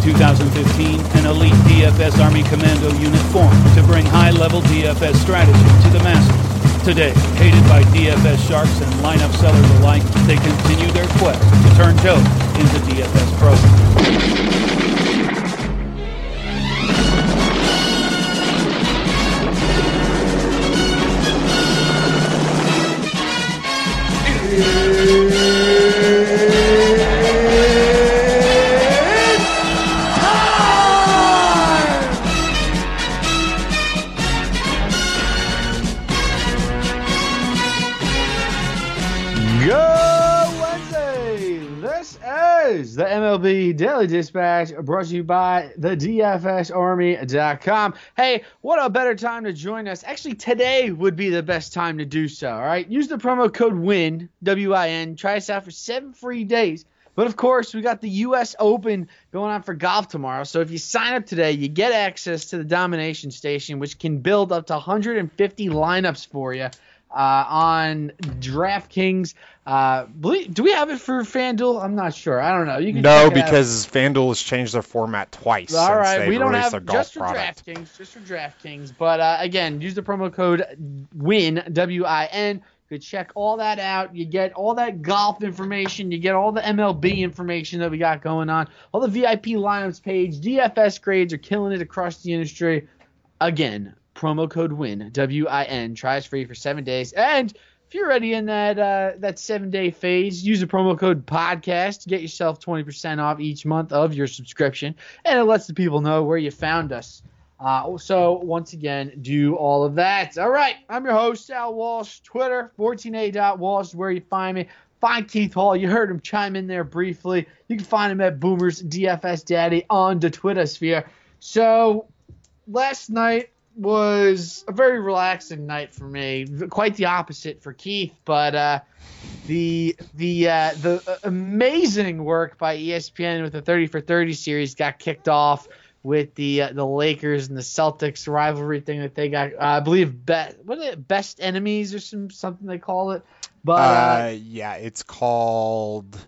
2015, an elite DFS Army Commando unit formed to bring high-level DFS strategy to the masses. Today, hated by DFS sharks and lineup sellers alike, they continue their quest to turn Joe into DFS pros. The MLB Daily Dispatch brought to you by the DFSArmy.com. Hey, what a better time to join us. Actually, today would be the best time to do so, all right? Use the promo code WIN, W-I-N. Try us out for 7 free days. But, of course, we got the U.S. Open going on for golf tomorrow. So if you sign up today, you get access to the Domination Station, which can build up to 150 lineups for you on DraftKings. Do we have it for FanDuel? I'm not sure. I don't know. You can no, because FanDuel has changed their format twice. All right, since we don't have a just for product. DraftKings. But again, use the promo code WIN, W-I-N. You check all that out. You get all that golf information. You get all the MLB information that we got going on. All the VIP lineups page. DFS grades are killing it across the industry. Again, promo code WIN, W-I-N. Try us free for 7 days. And if you're already in that 7-day phase, use the promo code podcast to get yourself 20% off each month of your subscription. And it lets the people know where you found us. So, once again, do all of that. All right, I'm your host, Al Walsh. Twitter, 14a.walsh is where you find me. Find Keith Hall. You heard him chime in there briefly. You can find him at Boomer's DFS Daddy on the Twitter sphere. So, last night was a very relaxing night for me. Quite the opposite for Keith, but the amazing work by ESPN with the 30 for 30 series got kicked off with the Lakers and the Celtics rivalry thing that they got. I believe best enemies or something they call it. But yeah, it's called.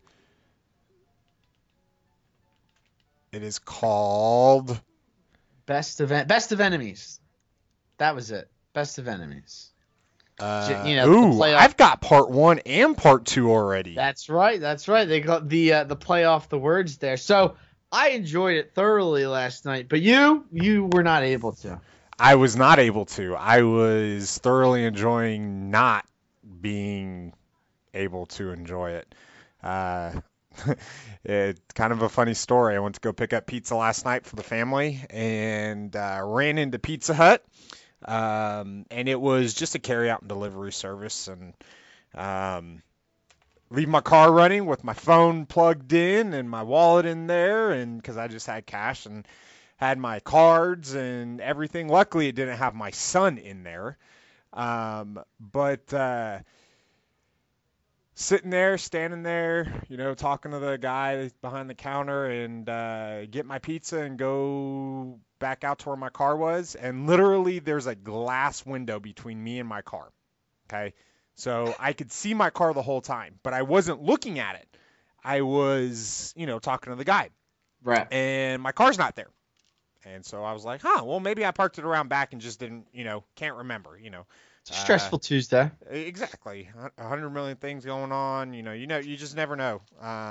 It is called Best of Enemies. That was it. Best of Enemies. I've got part 1 and part 2 already. That's right. They got the play off the words there. So I enjoyed it thoroughly last night, but you were not able to. I was not able to. I was thoroughly enjoying not being able to enjoy it. It's kind of a funny story. I went to go pick up pizza last night for the family and ran into Pizza Hut. And it was just a carry-out and delivery service. And leave my car running with my phone plugged in and my wallet in there, and because I just had cash and had my cards and everything. Luckily, it didn't have my son in there. But sitting there, standing there, talking to the guy behind the counter and get my pizza and go back out to where my car was. And literally there's a glass window between me and my car. Okay. So I could see my car the whole time, but I wasn't looking at it. I was, talking to the guy. Right. And my car's not there. And so I was like, well, maybe I parked it around back and just didn't, can't remember, It's a stressful Tuesday. Exactly. 100 million things going on. You just never know.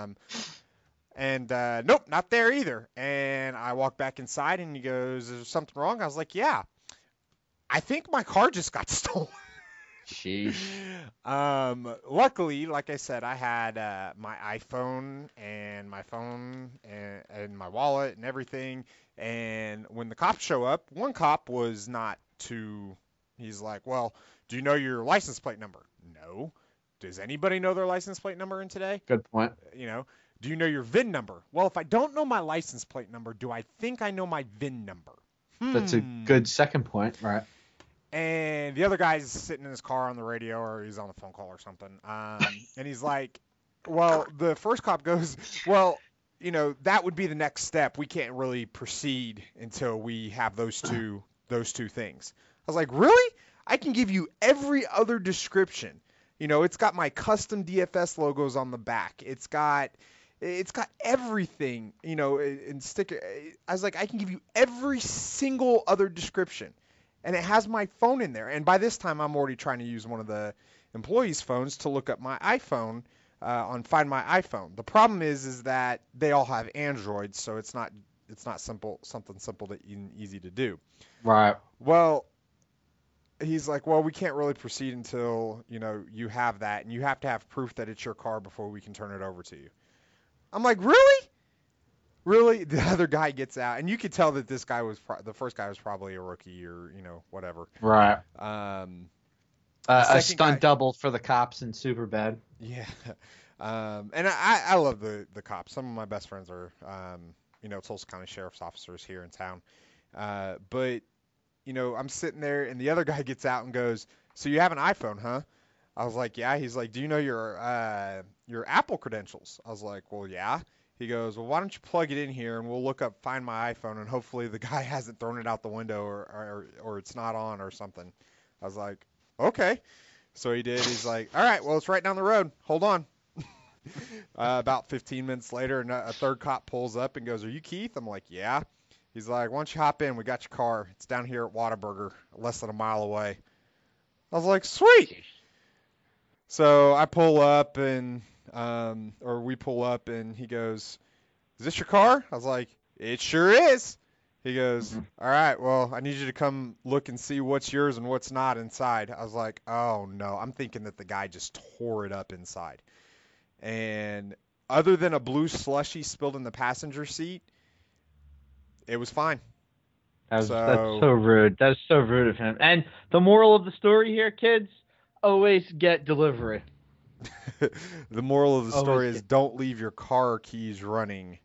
Nope, not there either. And I walked back inside and he goes, is there something wrong? I was like, yeah, I think my car just got stolen. Sheesh. Luckily, like I said, I had my iPhone and my phone and my wallet and everything. And when the cops show up, one cop was not too... He's like, well, do you know your license plate number? No. Does anybody know their license plate number in today? Good point. Do you know your VIN number? Well, if I don't know my license plate number, do I think I know my VIN number? That's a good second point. Right. And the other guy's sitting in his car on the radio, or he's on the phone call or something. And he's like, well, the first cop goes, well, that would be the next step. We can't really proceed until we have those two things. I was like, really? I can give you every other description. It's got my custom DFS logos on the back. It's got, It's got everything, and sticker. I was like, I can give you every single other description, and it has my phone in there. And by this time, I'm already trying to use one of the employees' phones to look up my iPhone on Find My iPhone. The problem is that they all have Androids, so it's not something simple that easy to do. Right. Well, he's like, well, we can't really proceed until you have that, and you have to have proof that it's your car before we can turn it over to you. I'm like, really? Really? The other guy gets out, and you could tell that this guy the first guy was probably a rookie or whatever. Right. A guy, stunt double for the cops in Superbad. Yeah. And I love the cops. Some of my best friends are Tulsa County Sheriff's officers here in town. But I'm sitting there, and the other guy gets out and goes, "So you have an iPhone, huh?" I was like, "Yeah." He's like, "Do you know your Apple credentials?" I was like, "Well, yeah." He goes, "Well, why don't you plug it in here, and we'll look up Find My iPhone, and hopefully the guy hasn't thrown it out the window or it's not on or something." I was like, "Okay." So he did. He's like, "All right, well, it's right down the road. Hold on." About 15 minutes later, a third cop pulls up and goes, "Are you Keith?" I'm like, "Yeah." He's like, "Why don't you hop in? We got your car. It's down here at Whataburger, less than a mile away." I was like, "Sweet." So I pull up or we pull up, and he goes, "Is this your car?" I was like, "It sure is." He goes, "All right, well, I need you to come look and see what's yours and what's not inside." I was like, "Oh no." I'm thinking that the guy just tore it up inside. And other than a blue slushie spilled in the passenger seat, it was fine. That's so rude. That's so rude of him. And the moral of the story here, kids, always get delivery. The moral of the story is don't leave your car keys running.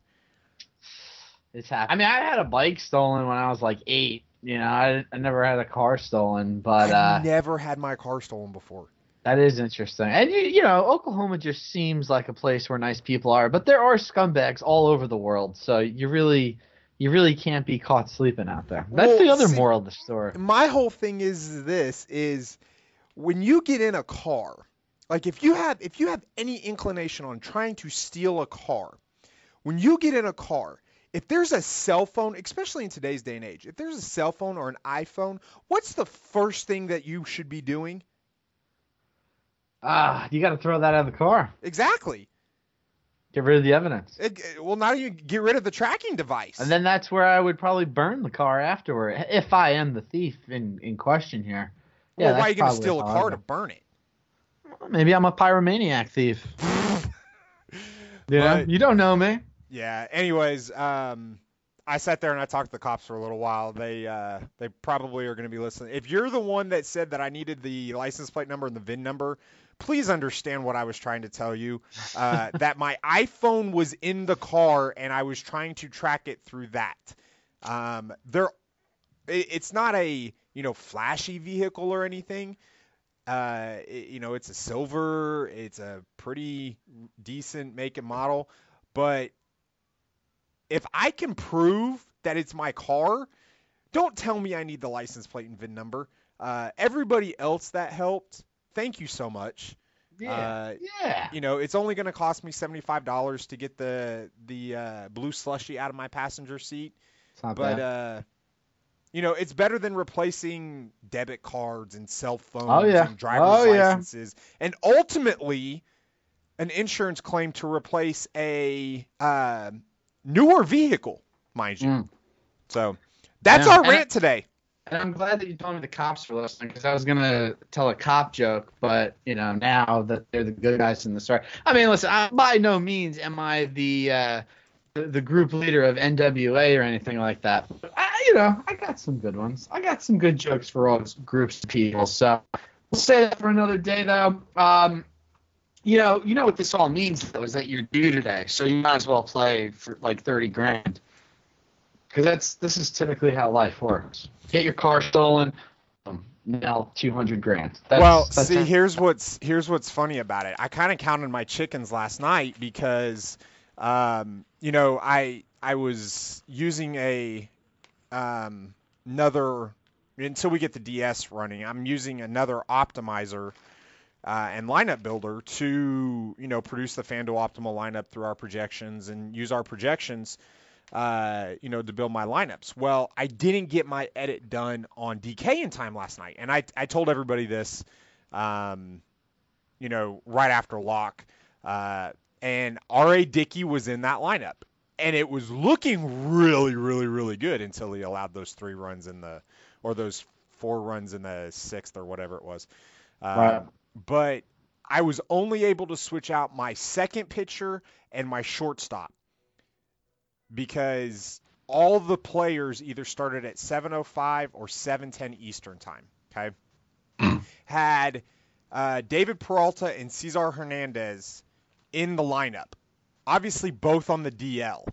It's happened. I mean, I had a bike stolen when I was like 8. I never had a car stolen, but I've never had my car stolen before. That is interesting. And Oklahoma just seems like a place where nice people are, but there are scumbags all over the world. So you really can't be caught sleeping out there. That's the other moral of the story. My whole thing is when you get in a car, like if you have any inclination on trying to steal a car, when you get in a car, if there's a cell phone, especially in today's day and age, if there's a cell phone or an iPhone, what's the first thing that you should be doing? You got to throw that out of the car. Exactly. Get rid of the evidence. Well, now you get rid of the tracking device. And then that's where I would probably burn the car afterward, if I am the thief in question here. Well, why are you going to steal a car to burn it? Well, maybe I'm a pyromaniac thief. You don't know me. Yeah. Anyways, I sat there and I talked to the cops for a little while. They probably are going to be listening. If you're the one that said that I needed the license plate number and the VIN number, please understand what I was trying to tell you. That my iPhone was in the car and I was trying to track it through that. It's not a flashy vehicle or anything. It's a silver. It's a pretty decent make and model, but if I can prove that it's my car, don't tell me I need the license plate and VIN number. Everybody else that helped, thank you so much. Yeah. It's only going to cost me $75 to get the blue slushie out of my passenger seat. It's not bad. It's better than replacing debit cards and cell phones and driver's licenses. And ultimately, an insurance claim to replace a newer vehicle, mind you. So that's our rant today. And I'm glad that you told me the cops were listening, because I was going to tell a cop joke, but, now that they're the good guys in the story. I mean, listen, by no means am I the group leader of NWA or anything like that. But I got some good ones. I got some good jokes for all groups of people. So we'll say that for another day, though. You know what this all means, though, is that you're due today, so you might as well play for like $30,000, because this is typically how life works. Get your car stolen, now $200,000. Here's what's funny about it. I kind of counted my chickens last night because, I was using another until we get the DS running. I'm using another optimizer and lineup builder to, produce the FanDuel optimal lineup through our projections and use our projections, to build my lineups. Well, I didn't get my edit done on DK in time last night. And I told everybody this, right after lock. And R.A. Dickey was in that lineup. And it was looking really, really, really good until he allowed those 3 runs those 4 runs in the 6th or whatever it was. Right. But I was only able to switch out my second pitcher and my shortstop because all the players either started at 7:05 or 7:10 Eastern time. Okay, had David Peralta and Cesar Hernandez in the lineup, obviously both on the DL.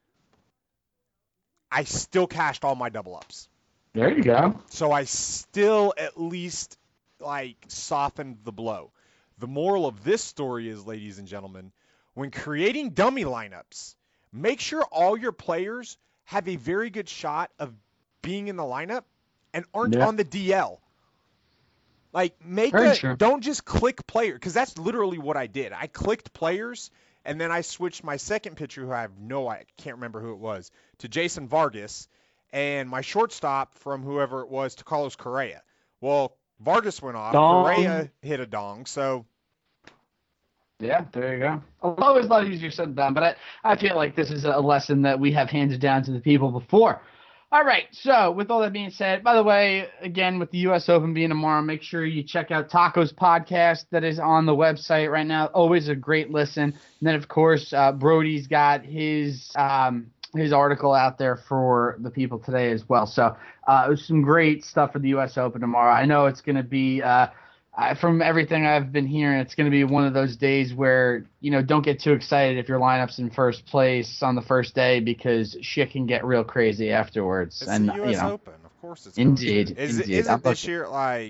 I still cashed all my double ups. There you go. So I still at least softened the blow. The moral of this story is, ladies and gentlemen, when creating dummy lineups, make sure all your players have a very good shot of being in the lineup and aren't on the DL. Don't just click player, because that's literally what I did. I clicked players, and then I switched my second pitcher, who I can't remember who it was, to Jason Vargas, and my shortstop from whoever it was to Carlos Correa. Well, Vargas went off. Correa hit a dong, so. Yeah, there you go. Always a lot easier said than done, but I feel like this is a lesson that we have handed down to the people before. All right, so with all that being said, by the way, again, with the U.S. Open being tomorrow, make sure you check out Taco's podcast that is on the website right now. Always a great listen. And then, of course, Brody's got his article out there for the people today as well. So it was some great stuff for the U.S. Open tomorrow. I know it's going to be from everything I've been hearing, it's going to be one of those days where, don't get too excited if your lineup's in first place on the first day, because shit can get real crazy afterwards. It's the U.S. Open. Of course it's indeed. Is it this year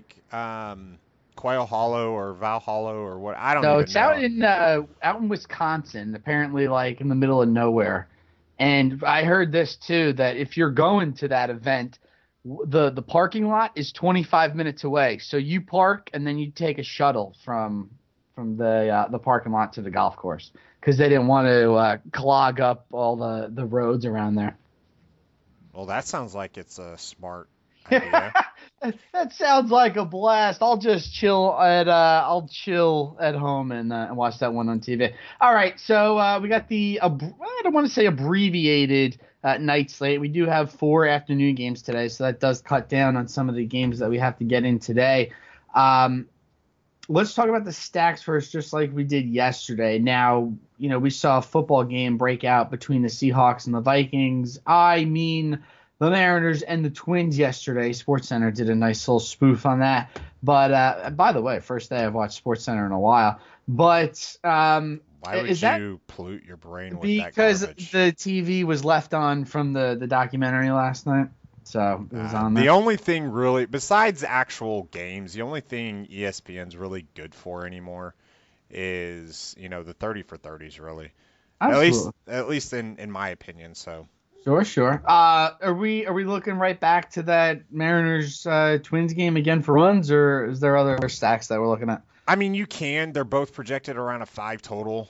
Quail Hollow or Val Hollow or what? I don't know. No, it's out in Wisconsin, apparently in the middle of nowhere. And I heard this too, that if you're going to that event, the parking lot is 25 minutes away. So you park and then you take a shuttle from the parking lot to the golf course, because they didn't want to clog up all the roads around there. Well, that sounds like it's a smart idea. That sounds like a blast. I'll just chill at home and watch that one on TV. All right, so we got the I don't want to say abbreviated night slate. We do have 4 afternoon games today, so that does cut down on some of the games that we have to get in today. Let's talk about the stacks first, just like we did yesterday. Now, we saw a football game break out between the Seahawks and the Vikings. I mean, the Mariners and the Twins yesterday. SportsCenter did a nice little spoof on that. But by the way, first day I've watched SportsCenter in a while. But why would you pollute your brain with that garbage? Because the TV was left on from the documentary last night. So it was on there. The only thing really, besides actual games, the only thing ESPN's really good for anymore is, the 30 for 30s, really. Absolutely. At least in my opinion. So. Sure. Are we looking right back to that Mariners Twins game again for runs, or is there other stacks that we're looking at? I mean, you can. They're both projected around a 5 total.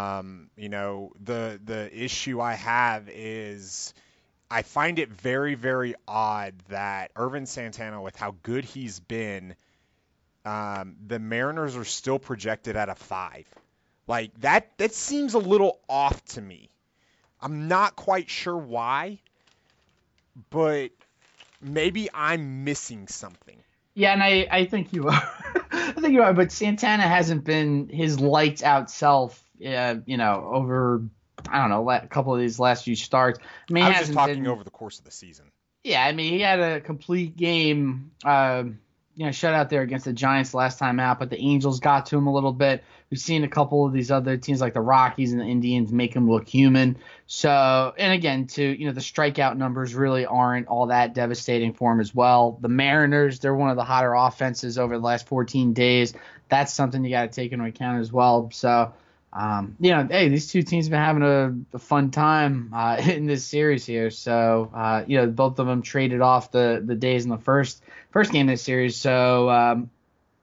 The issue I have is I find it very, very odd that Ervin Santana, with how good he's been, the Mariners are still projected at a 5. That seems a little off to me. I'm not quite sure why, but maybe I'm missing something. Yeah, and I think you are. I think you are, but Santana hasn't been his lights out self, over, I don't know, a couple of these last few starts. I mean, I was just talking over the course of the season. Yeah, I mean, he had a complete game, shutout there against the Giants last time out, but the Angels got to him a little bit. We've seen a couple of these other teams like the Rockies and the Indians make him look human. So, and again, the strikeout numbers really aren't all that devastating for him as well. The Mariners, they're one of the hotter offenses over the last 14 days. That's something you got to take into account as well. So, hey, these two teams have been having a fun time in this series here. So, both of them traded off the days in the first game of the series. So,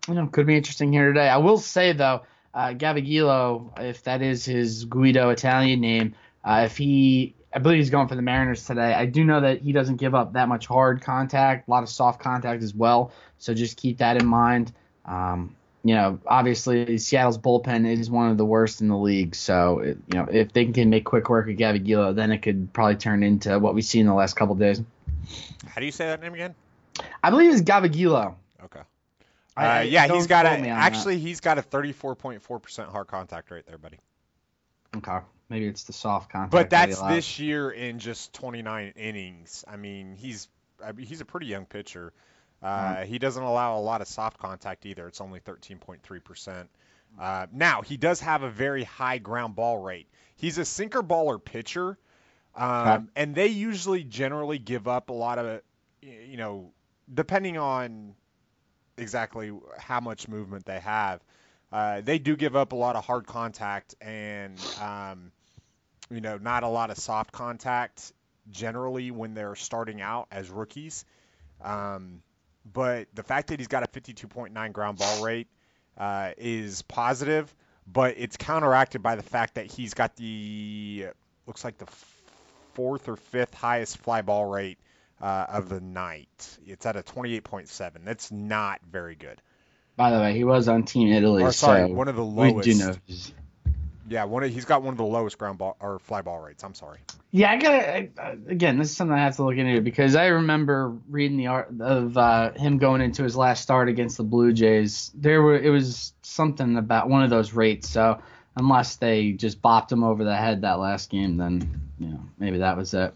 Could be interesting here today. I will say though, Gavagilo, if that is his Guido Italian name, I believe he's going for the Mariners today. I do know that he doesn't give up that much hard contact, a lot of soft contact as well. So just keep that in mind. Obviously Seattle's bullpen is one of the worst in the league. So, if they can make quick work of Gavagilo, then it could probably turn into what we see in the last couple of days. How do you say that name again? I believe it's Gavagilo. Okay. He's got a 34.4% hard contact rate there, buddy. Okay. Maybe it's the soft contact. But that's this year in just 29 innings. I mean, he's a pretty young pitcher. He doesn't allow a lot of soft contact either. It's only 13.3%. Now, he does have a very high ground ball rate. He's a sinker baller pitcher, and they usually generally give up a lot of, depending on exactly how much movement they have. They do give up a lot of hard contact and, not a lot of soft contact generally when they're starting out as rookies. But the fact that he's got a 52.9 ground ball rate is positive, but it's counteracted by the fact that he's got looks like the fourth or fifth highest fly ball rate of the night. It's at a 28.7. That's not very good. By the way, he was on Team Italy. One of the lowest. We do know. Yeah, he's got one of the lowest ground ball or fly ball rates. I'm sorry. Yeah, again, this is something I have to look into because I remember reading the art of him going into his last start against the Blue Jays. It was something about one of those rates. So unless they just bopped him over the head that last game, then maybe that was it.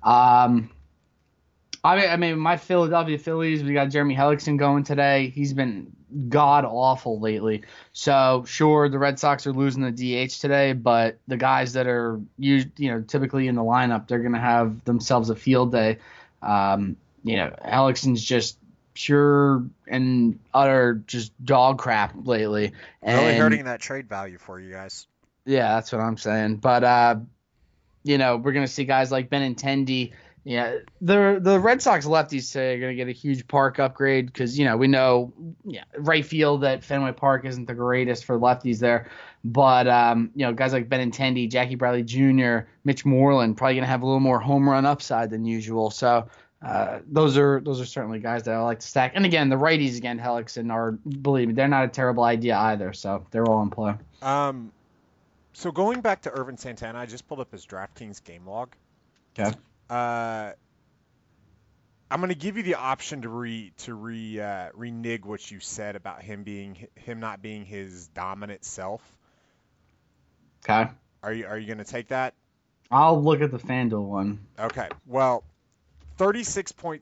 My Philadelphia Phillies, we got Jeremy Hellickson going today. He's been god-awful lately. So, sure, the Red Sox are losing the DH today, but the guys that are typically in the lineup, they're going to have themselves a field day. Hellickson's just pure and utter just dog crap lately. Really hurting that trade value for you guys. Yeah, that's what I'm saying. But, we're going to see guys like Benintendi. Yeah, the Red Sox lefties today are going to get a huge park upgrade because, we know right field at Fenway Park isn't the greatest for lefties there. But, guys like Benintendi, Jackie Bradley Jr., Mitch Moreland probably going to have a little more home run upside than usual. So those are certainly guys that I like to stack. And, again, the righties, Hellickson believe me, they're not a terrible idea either. So they're all in play. So going back to Irvin Santana, I just pulled up his DraftKings game log. Okay. I'm going to give you the option to renege what you said about him not being his dominant self. Okay. Are you going to take that? I'll look at the FanDuel one. Okay. Well, 36.3,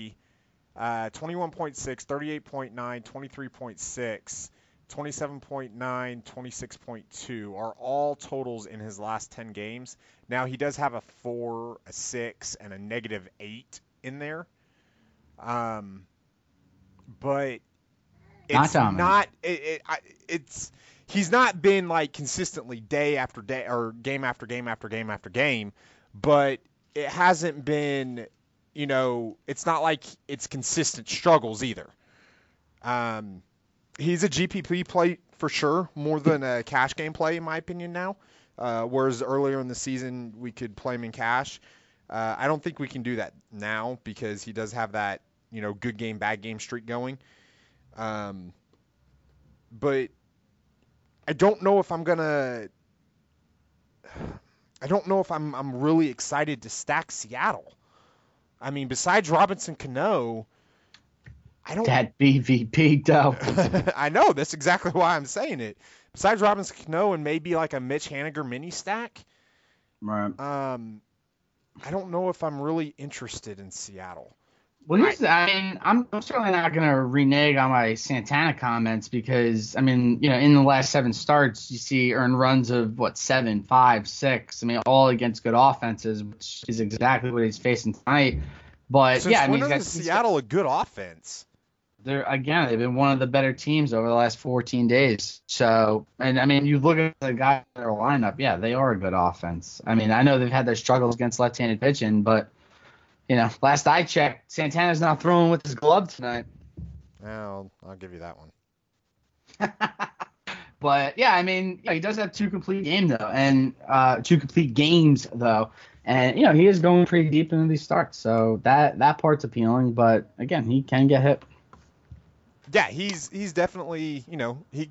21.6, 38.9, 23.6, 27.9, 26.2 are all totals in his last 10 games. Now, he does have a 4, a 6, and a -8 in there. But he's not been like consistently day after day or game after game after game after game, but it hasn't been, it's not like it's consistent struggles either. He's a GPP play for sure, more than a cash game play in my opinion now. Whereas earlier in the season we could play him in cash. I don't think we can do that now because he does have that, good game, bad game streak going. But I don't know if I'm really excited to stack Seattle. I mean, besides Robinson Cano, that BVP though. I know, that's exactly why I'm saying it. Besides Robinson Cano and maybe like a Mitch Haniger mini stack, right? I don't know if I'm really interested in Seattle. Well, I'm certainly not going to renege on my Santana comments because, in the last 7 starts, you see earned runs of, 7, 5, 6. all against good offenses, which is exactly what he's facing tonight. But, when is Seattle a good offense? They've been one of the better teams over the last 14 days. So, you look at the guys in their lineup, they are a good offense. I know they've had their struggles against left-handed pitching, but, last I checked, Santana's not throwing with his glove tonight. Well, I'll give you that one. But yeah, I mean, he does have two complete games though, and and he is going pretty deep into these starts, so that part's appealing. But again, he can get hit. Yeah, he's definitely, he.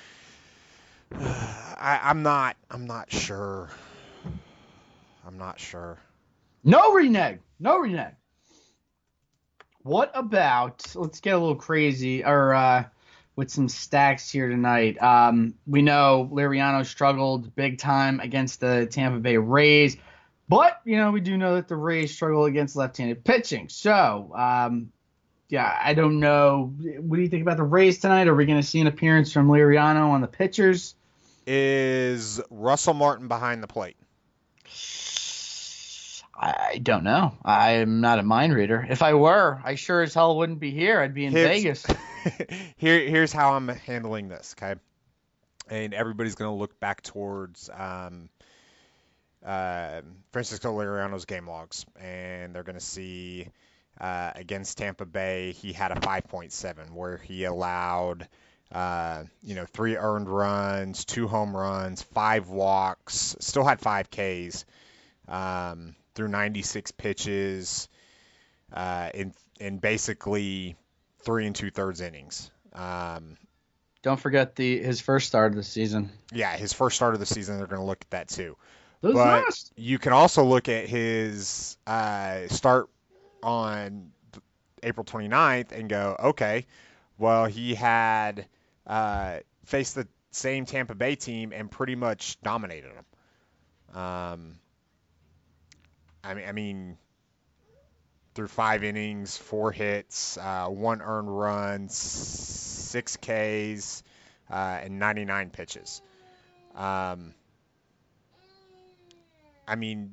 I'm not sure. I'm not sure. No renege. What about, let's get a little crazy, or with some stacks here tonight. We know Liriano struggled big time against the Tampa Bay Rays, but we do know that the Rays struggle against left-handed pitching. So, yeah, I don't know. What do you think about the Rays tonight? Are we going to see an appearance from Liriano on the pitchers? Is Russell Martin behind the plate? I don't know. I'm not a mind reader. If I were, I sure as hell wouldn't be here. I'd be in Vegas. Here's how I'm handling this, okay? And everybody's going to look back towards Francisco Liriano's game logs, and they're going to see against Tampa Bay, he had a 5.7 where he allowed 3 earned runs, 2 home runs, 5 walks, still had 5 Ks. Through 96 pitches in basically 3 2/3 innings. Don't forget his first start of the season. Yeah, his first start of the season, they're going to look at that too. But you can also look at his start on April 29th and go, okay, well, he had faced the same Tampa Bay team and pretty much dominated them. I mean, through 5 innings, 4 hits, 1 earned run, 6 Ks, and 99 pitches. I mean,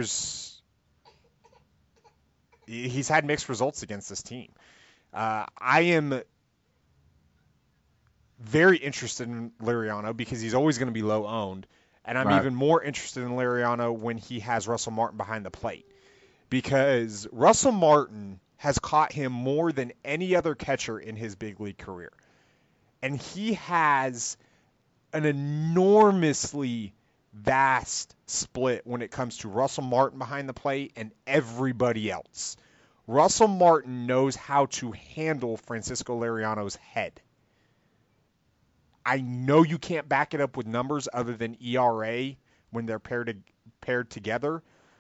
he's had mixed results against this team. I am very interested in Liriano because he's always going to be low owned. And I'm even more interested in Liriano when he has Russell Martin behind the plate, because Russell Martin has caught him more than any other catcher in his big league career. And he has an enormously vast split when it comes to Russell Martin behind the plate and everybody else. Russell Martin knows how to handle Francisco Liriano's head. I know you can't back it up with numbers other than ERA when they're paired together.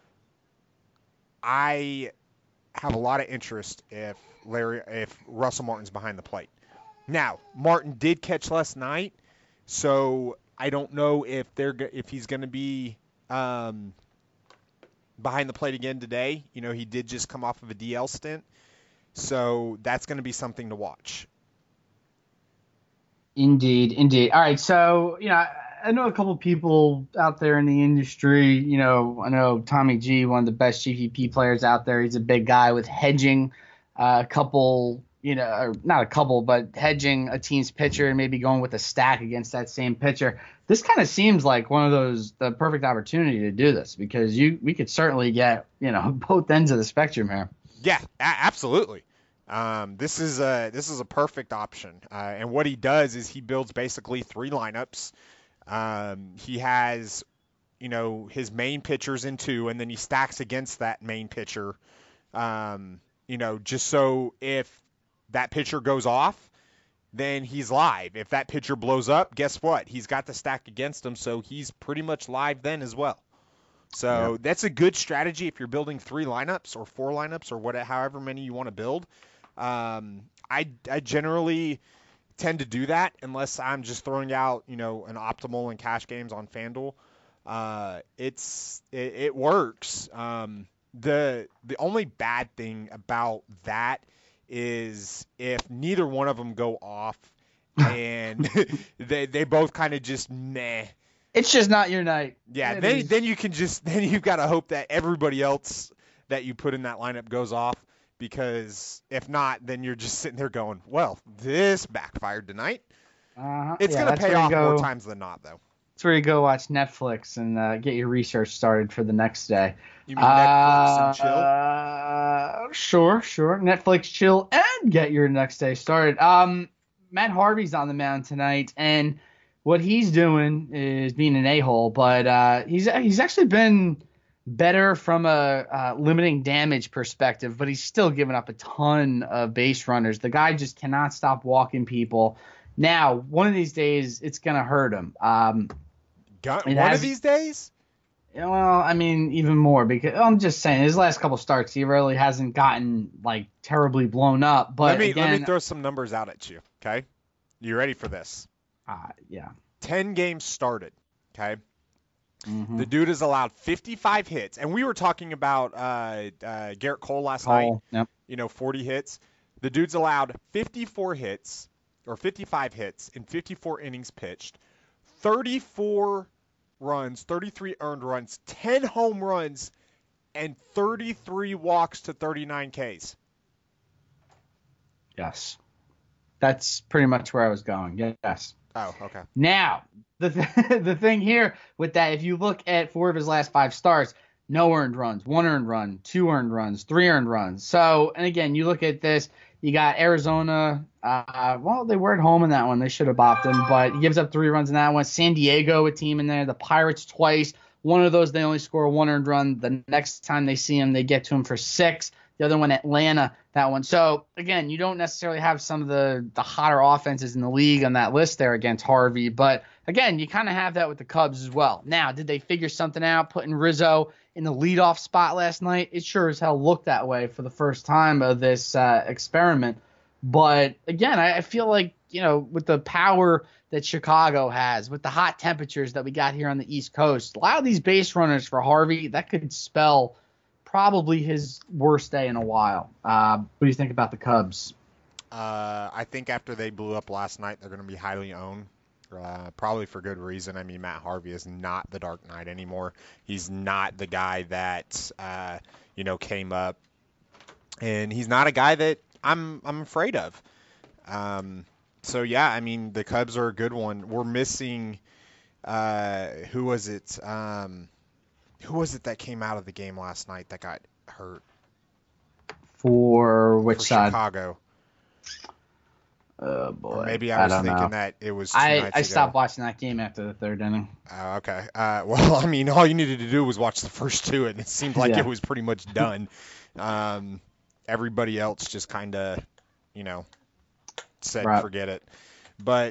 I have a lot of interest if Russell Martin's behind the plate. Now, Martin did catch last night, so I don't know if he's going to be behind the plate again today. He did just come off of a DL stint, so that's going to be something to watch. Indeed. All right, so I know a couple people out there in the industry. I know Tommy G, one of the best GPP players out there. He's a big guy with hedging a couple, or not a couple, but hedging a team's pitcher and maybe going with a stack against that same pitcher. This kind of seems like one of the perfect opportunity to do this, because we could certainly get both ends of the spectrum here. Yeah, absolutely. This is a perfect option. And what he does is he builds basically 3 lineups. He has, his main pitchers in 2, and then he stacks against that main pitcher, just so if that pitcher goes off, then he's live. If that pitcher blows up, guess what? He's got the stack against him, so he's pretty much live then as well. So That's a good strategy if you're building 3 lineups or 4 lineups or however many you want to build. I generally tend to do that unless I'm just throwing out, an optimal in cash games on FanDuel. It works. The only bad thing about that is if neither one of them go off and they both kind of just meh. It's just not your night. Yeah, then you've got to hope that everybody else that you put in that lineup goes off, because if not, then you're just sitting there going, well, this backfired tonight. It's going to pay off more times than not, though. That's where you go watch Netflix and get your research started for the next day. You mean Netflix and chill? Sure. Netflix, chill, and get your next day started. Matt Harvey's on the mound tonight, and what he's doing is being an a-hole, but he's actually been better from a limiting damage perspective, but he's still giving up a ton of base runners. The guy just cannot stop walking people. Now, one of these days, it's going to hurt him. One of these days? Well, I mean, even more, because I'm just saying, his last couple starts, he really hasn't gotten, like, terribly blown up. But let me throw some numbers out at you, okay? You ready for this? Yeah. 10 games started, okay? Mm-hmm. The dude has allowed 55 hits, and we were talking about Garrett Cole last night. Yep. 40 hits. The dude's allowed 55 hits in 54 innings pitched, 34 runs, 33 earned runs, 10 home runs, and 33 walks to 39 Ks. Yes. That's pretty much where I was going. Yes. Oh, okay. Now, the thing here with that, if you look at 4 of his last 5 starts, no earned runs, 1 earned run, 2 earned runs, 3 earned runs. So, and again, you look at this, you got Arizona. They were at home in that one. They should have bopped him, but he gives up 3 runs in that one. San Diego, a team in there. The Pirates twice. One of those, they only score 1 earned run. The next time they see him, they get to him for 6. The other one, Atlanta, that one. So, again, you don't necessarily have some of the hotter offenses in the league on that list there against Harvey. But, again, you kind of have that with the Cubs as well. Now, did they figure something out, putting Rizzo in the leadoff spot last night? It sure as hell looked that way for the first time of this experiment. But, again, I feel like, with the power that Chicago has, with the hot temperatures that we got here on the East Coast, a lot of these base runners for Harvey, that could spell probably his worst day in a while. What do you think about the Cubs? I think after they blew up last night, they're going to be highly owned, probably for good reason. I mean, Matt Harvey is not the Dark Knight anymore. He's not the guy that, came up. And he's not a guy that I'm afraid of. So, yeah, I mean, the Cubs are a good one. We're missing who was it? Who was it that came out of the game last night that got hurt? For which side? Chicago. Oh, boy. Or maybe I was thinking that it was 2 nights ago. I stopped watching that game after the 3rd inning. Oh, okay. Well, I mean, all you needed to do was watch the first 2, and it seemed like it was pretty much done. Everybody else just kind of, said forget it. But,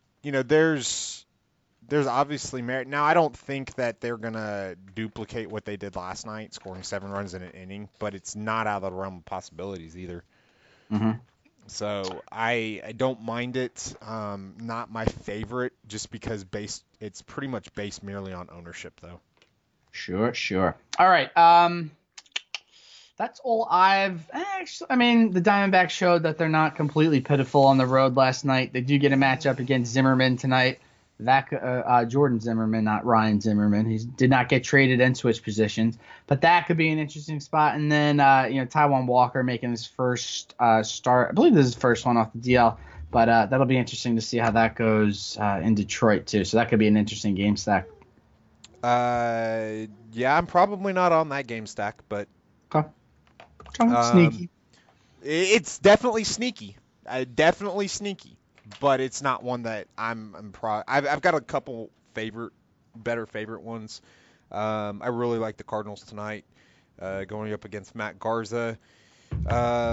there's obviously merit. Now, I don't think that they're going to duplicate what they did last night, scoring 7 runs in an inning, but it's not out of the realm of possibilities either. Mm-hmm. So I don't mind it. Not my favorite, just because it's pretty much based merely on ownership, though. Sure. All right. That's all I've actually. I mean, the Diamondbacks showed that they're not completely pitiful on the road last night. They do get a matchup against Zimmerman tonight. That Jordan Zimmerman, not Ryan Zimmerman. He did not get traded and switch positions, but that could be an interesting spot. And then Taijuan Walker making his first start. I believe this is his first one off the DL, but that'll be interesting to see how that goes in Detroit too. So that could be an interesting game stack. Yeah, I'm probably not on that game stack, but sneaky. It's definitely sneaky. Definitely sneaky. But it's not one that I've got a couple better favorite ones. I really like the Cardinals tonight, going up against Matt Garza. I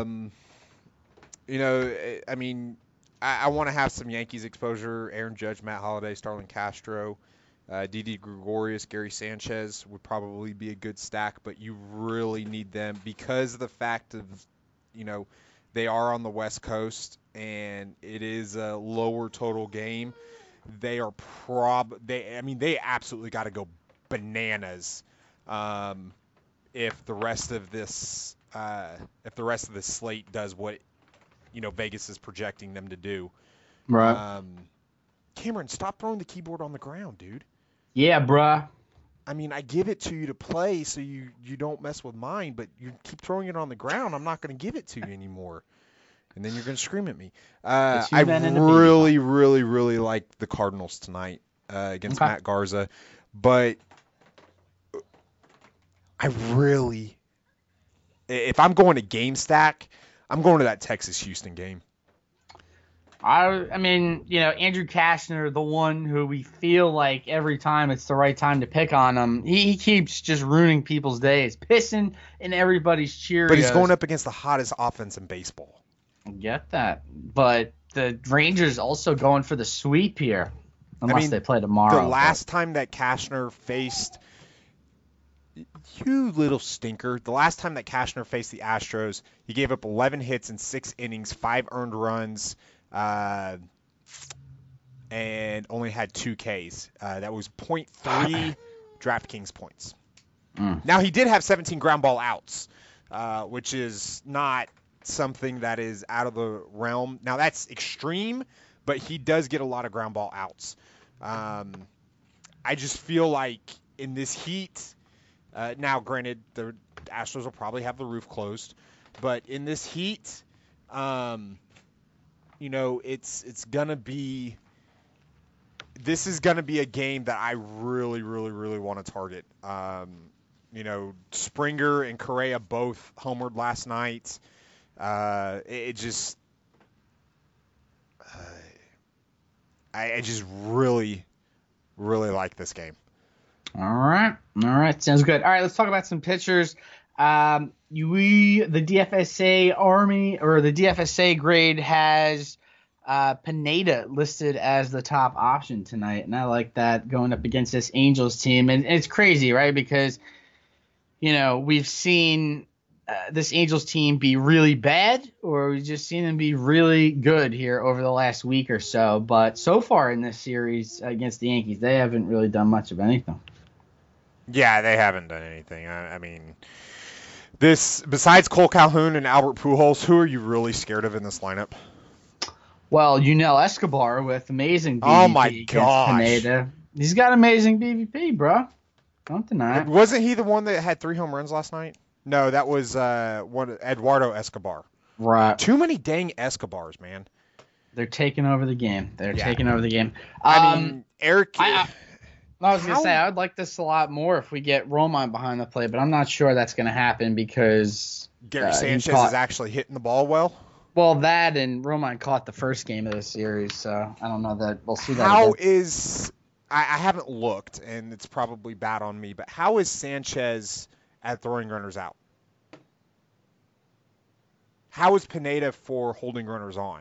mean, I want to have some Yankees exposure. Aaron Judge, Matt Holliday, Starlin Castro, Didi Gregorius, Gary Sanchez would probably be a good stack, but you really need them because of the fact of, they are on the West Coast and it is a lower total game. They are they absolutely got to go bananas if the rest of this slate does what Vegas is projecting them to do. Right. Cameron, stop throwing the keyboard on the ground, dude. Yeah, bruh. I mean, I give it to you to play so you don't mess with mine, but you keep throwing it on the ground. I'm not going to give it to you anymore. And then you're going to scream at me. I really, really, really like the Cardinals tonight against Matt Garza. But if I'm going to game stack, I'm going to that Texas-Houston game. I mean, Andrew Kastner, the one who we feel like every time it's the right time to pick on him, he keeps just ruining people's days, pissing in everybody's Cheerios. But he's going up against the hottest offense in baseball. I get that. But the Rangers also going for the sweep here, unless they play tomorrow. The last time that Kastner faced... You little stinker. The last time that Kastner faced the Astros, he gave up 11 hits in 6 innings, 5 earned runs, and only had 2 Ks. That was 0.3 DraftKings points. Now, he did have 17 ground ball outs, which is not something that is out of the realm. Now, that's extreme, but he does get a lot of ground ball outs. I just feel like in this heat... now, granted, the Astros will probably have the roof closed, but in this heat, it's gonna be. This is gonna be a game that I really, really, really want to target. Springer and Correa both homered last night. I just really, really like this game. All right. Sounds good. All right, let's talk about some pitchers. The DFSA Army or the DFSA grade has Pineda listed as the top option tonight, and I like that going up against this Angels team. And it's crazy, right? Because we've seen this Angels team be really bad, or we've just seen them be really good here over the last week or so. But so far in this series against the Yankees, they haven't really done much of anything. Yeah, they haven't done anything. I mean, besides Cole Calhoun and Albert Pujols, who are you really scared of in this lineup? Well, Yunel Escobar with amazing BVP. Oh my gosh. Pineda. He's got amazing BVP, bro. Don't deny it. Wasn't he the one that had 3 home runs last night? No, that was Eduardo Escobar. Right. Too many dang Escobars, man. They're taking over the game. I mean, Eric... I was going to say, I would like this a lot more if we get Romine behind the plate, but I'm not sure that's going to happen because... Gary Sanchez is actually hitting the ball well? Well, that and Romine caught the first game of the series, so I don't know that we'll see that. I haven't looked, and it's probably bad on me, but how is Sanchez at throwing runners out? How is Pineda for holding runners on?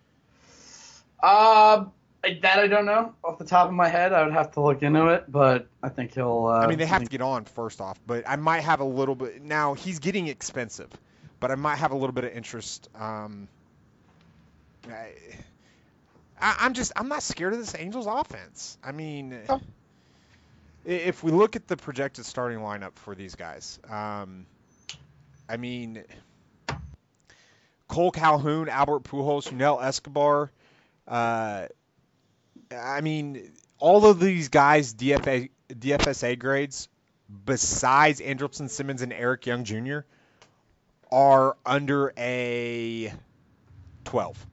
That I don't know. Off the top of my head, I would have to look into it, but I think he'll... they have to get on first off, but I might have a little bit... Now, he's getting expensive, but I might have a little bit of interest. I'm not scared of this Angels offense. I mean, if we look at the projected starting lineup for these guys, Cole Calhoun, Albert Pujols, Yunel Escobar, all of these guys DFSA grades, besides Andrelton Simmons and Eric Young Jr., are under a 12.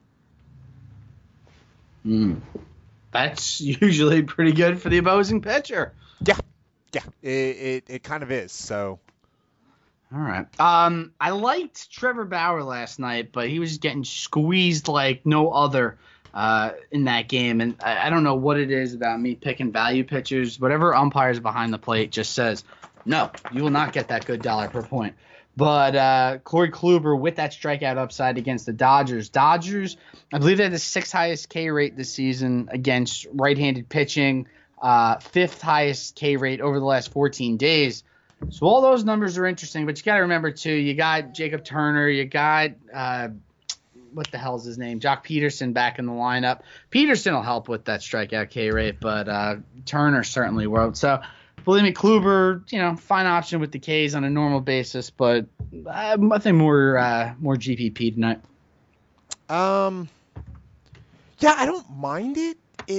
That's usually pretty good for the opposing pitcher. Yeah, it kind of is. So, all right. I liked Trevor Bauer last night, but he was getting squeezed like no other in that game, and I don't know what it is about me picking value pitchers. Whatever umpires behind the plate just says, no, you will not get that good dollar per point. But Corey Kluber with that strikeout upside against the Dodgers. Dodgers, I believe they had the 6th highest K rate this season against right-handed pitching, 5th highest K rate over the last 14 days. So all those numbers are interesting, but you got to remember, too, you got Jacob Turner, you got what the hell's his name? Jock Peterson back in the lineup. Peterson will help with that strikeout K rate, but Turner certainly won't. So, believe me, Kluber, fine option with the Ks on a normal basis, but I think more GPP tonight. Yeah, I don't mind it.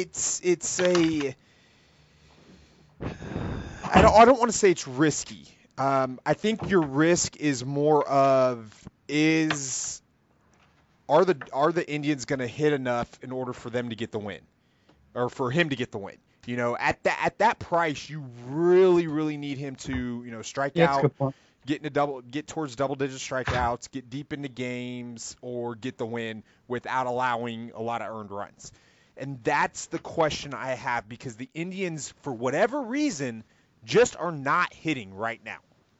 I don't want to say it's risky. I think your risk is more of are the Indians going to hit enough in order for them to get the win, or for him to get the win? At that price, you really, really need him to strike out. get towards double-digit strikeouts, get deep into games, or get the win without allowing a lot of earned runs. And that's the question I have, because the Indians, for whatever reason, just are not hitting right now.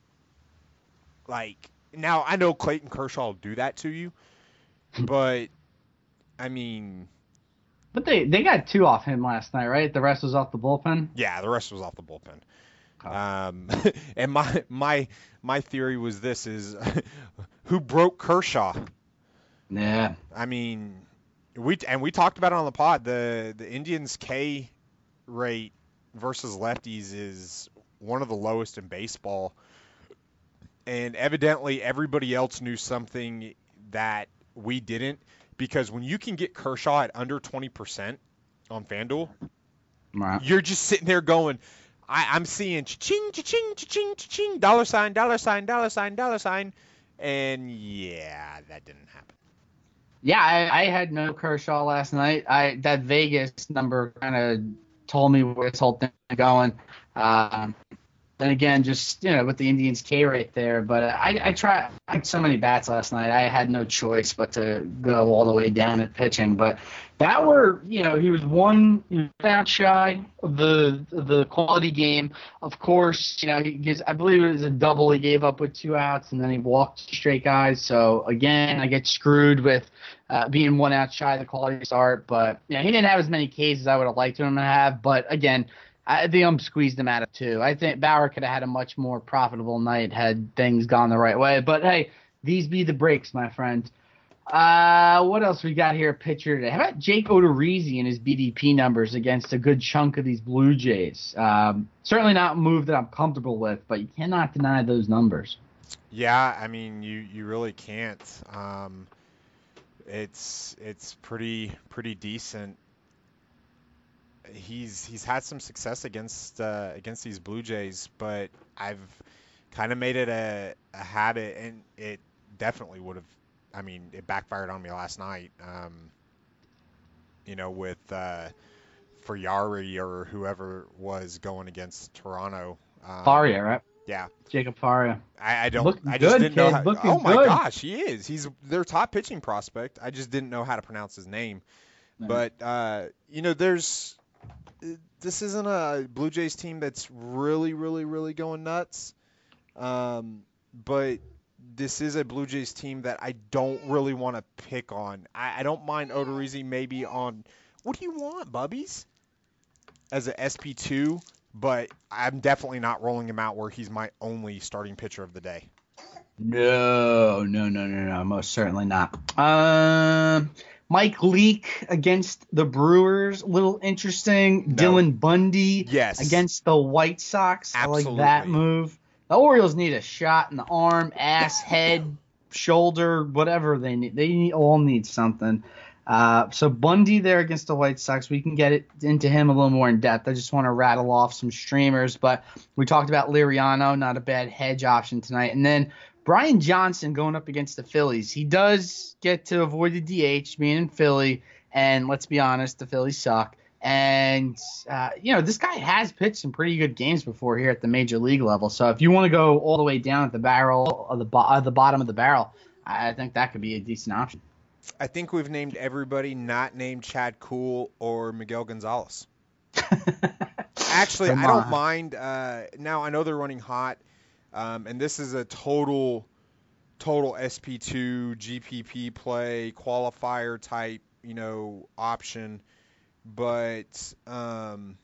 Like, now I know Clayton Kershaw will do that to you, but I mean, But they got 2 off him last night, right? The rest was off the bullpen. yeah, the rest was off the bullpen. And my theory was this is who broke Kershaw? Yeah. I mean, we talked about it on the pod. The Indians' K rate versus lefties is one of the lowest in baseball. And evidently everybody else knew something that we didn't, because when you can get Kershaw at under 20% on FanDuel, Right. you're just sitting there going, I'm seeing cha-ching, cha-ching, cha-ching, cha-ching, dollar sign, dollar sign, dollar sign, dollar sign. And yeah, that didn't happen. Yeah, I had no Kershaw last night. That Vegas number kind of told me where this whole thing is going. Then again, just with the Indians K rate there, but I had so many bats last night. I had no choice but to go all the way down at pitching. But that he was one out shy of the quality game. Of course, I believe it was a double he gave up with 2 outs, and then he walked 2 straight guys. So again, I get screwed with being 1 out shy of the quality start. But he didn't have as many Ks as I would have liked him to have. But again, I think squeezed him out of 2. I think Bauer could have had a much more profitable night had things gone the right way. But, hey, these be the breaks, my friend. What else we got here pitcher today? How about Jake Odorizzi and his BDP numbers against a good chunk of these Blue Jays? Certainly not a move that I'm comfortable with, but you cannot deny those numbers. Yeah, I mean, you really can't. It's pretty decent. He's had some success against these Blue Jays, but I've kind of made it a habit, and it definitely would have. I mean, it backfired on me last night. With Friari or whoever was going against Toronto. Faria, right? Yeah. Jacob Faria. I don't. Looking I just good, didn't know. kid. How, Looking oh my good. gosh, he is. He's their top pitching prospect. I just didn't know how to pronounce his name. No. But this isn't a Blue Jays team that's really, really, really going nuts. But this is a Blue Jays team that I don't really want to pick on. I don't mind Odorizzi maybe on, what do you want, Bubbies? As a SP2, but I'm definitely not rolling him out where he's my only starting pitcher of the day. No, most certainly not. Mike Leake against the Brewers, a little interesting. No. Dylan Bundy against the White Sox. Absolutely. I like that move. The Orioles need a shot in the arm, ass, head, shoulder, whatever they need. They all need something. So Bundy there against the White Sox. We can get into him a little more in depth. I just want to rattle off some streamers. But we talked about Liriano, not a bad hedge option tonight. And then Brian Johnson going up against the Phillies. He does get to avoid the DH, being in Philly. And let's be honest, the Phillies suck. And, this guy has pitched some pretty good games before here at the major league level. So if you want to go all the way down at the barrel, of the bottom of the barrel, I think that could be a decent option. I think we've named everybody not named Chad Kuhl or Miguel Gonzalez. Actually, I don't mind. Now, I know they're running hot, and this is a total SP2 GPP play, qualifier type, option. But, Herman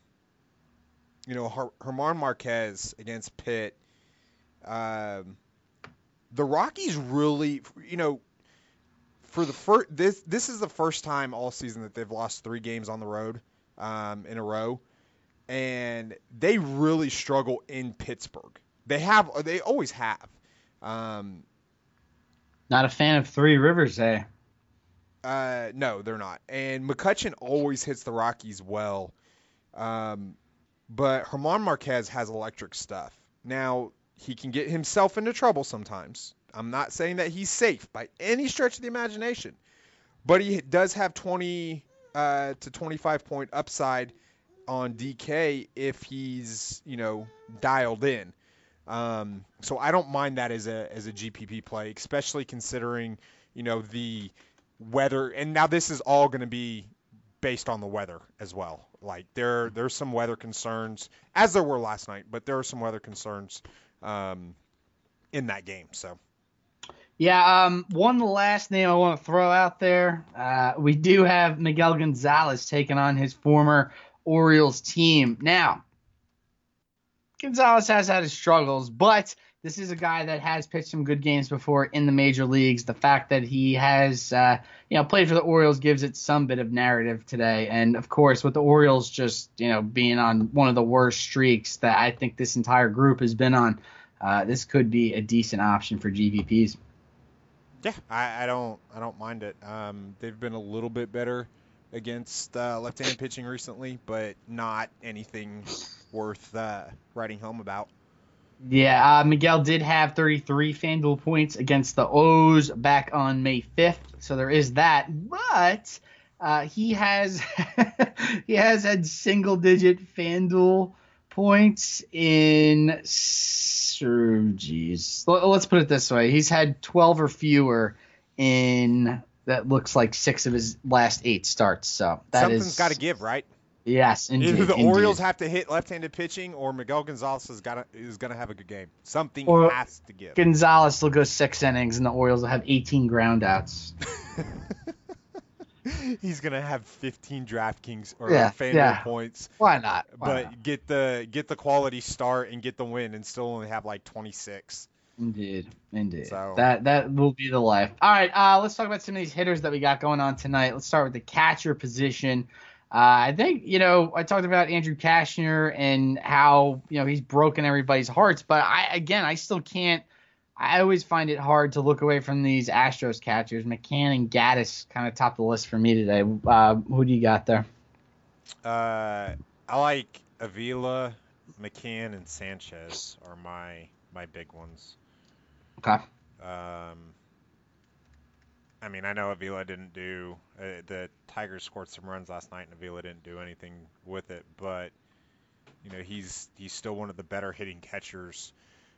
Marquez against Pitt, the Rockies really, for the first, this is the first time all season that they've lost 3 games on the road in a row, and they really struggle in Pittsburgh. They always have. Not a fan of Three Rivers, eh? No, they're not. And McCutchen always hits the Rockies well, but Herman Marquez has electric stuff. Now, he can get himself into trouble sometimes. I'm not saying that he's safe by any stretch of the imagination, but he does have 20 to 25 point upside on DK if he's, dialed in. So I don't mind that as a GPP play, especially considering, the weather. And now this is all going to be based on the weather as well. Like there's some weather concerns, as there were last night, but there are some weather concerns in that game. So. Yeah, one last name I want to throw out there. We do have Miguel Gonzalez taking on his former Orioles team. Now, Gonzalez has had his struggles, but this is a guy that has pitched some good games before in the major leagues. The fact that he has, played for the Orioles gives it some bit of narrative today. And of course, with the Orioles just, being on one of the worst streaks that I think this entire group has been on, this could be a decent option for GPPs. Yeah, I don't mind it. They've been a little bit better against left-handed pitching recently, but not anything worth writing home about. Yeah, Miguel did have 33 FanDuel points against the O's back on May 5th, so there is that. But he has he has had single-digit FanDuel points in. Let's put it this way: he's had 12 or fewer in that looks like 6 of his last 8 starts. So something's got to give, right? Yes, indeed. Either the Orioles have to hit left-handed pitching, or Miguel Gonzalez is going to have a good game. Something has to give. Gonzalez will go 6 innings, and the Orioles will have 18 groundouts. He's going to have 15 DraftKings or FanDuel points. Why not? But get the quality start and get the win, and still only have like 26. Indeed. So. That will be the life. All right, let's talk about some of these hitters that we got going on tonight. Let's start with the catcher position. I think, I talked about Andrew Cashner and how, he's broken everybody's hearts. But I still can't. I always find it hard to look away from these Astros catchers. McCann and Gaddis kind of top the list for me today. Who do you got there? I like Avila, McCann, and Sanchez are my big ones. Okay. I know Avila didn't do the Tigers scored some runs last night, and Avila didn't do anything with it. But he's still one of the better hitting catchers,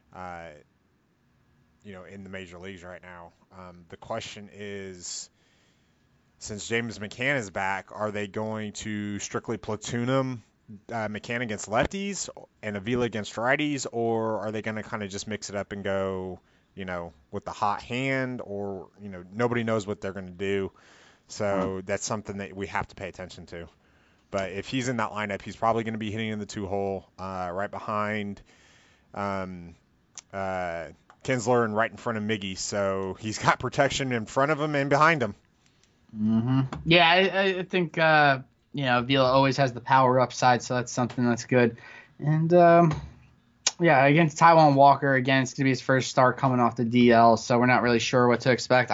in the major leagues right now. The question is, since James McCann is back, are they going to strictly platoon him, McCann against lefties and Avila against righties, or are they going to kind of just mix it up and go, with the hot hand, or, nobody knows what they're going to do. So that's something that we have to pay attention to. But if he's in that lineup, he's probably going to be hitting in the 2-hole, right behind Kinsler and right in front of Miggy. So he's got protection in front of him and behind him. Mm-hmm. Yeah, I think, Avila always has the power upside, so that's something that's good. And, against Taijuan Walker, again, it's going to be his first start coming off the DL, so we're not really sure what to expect.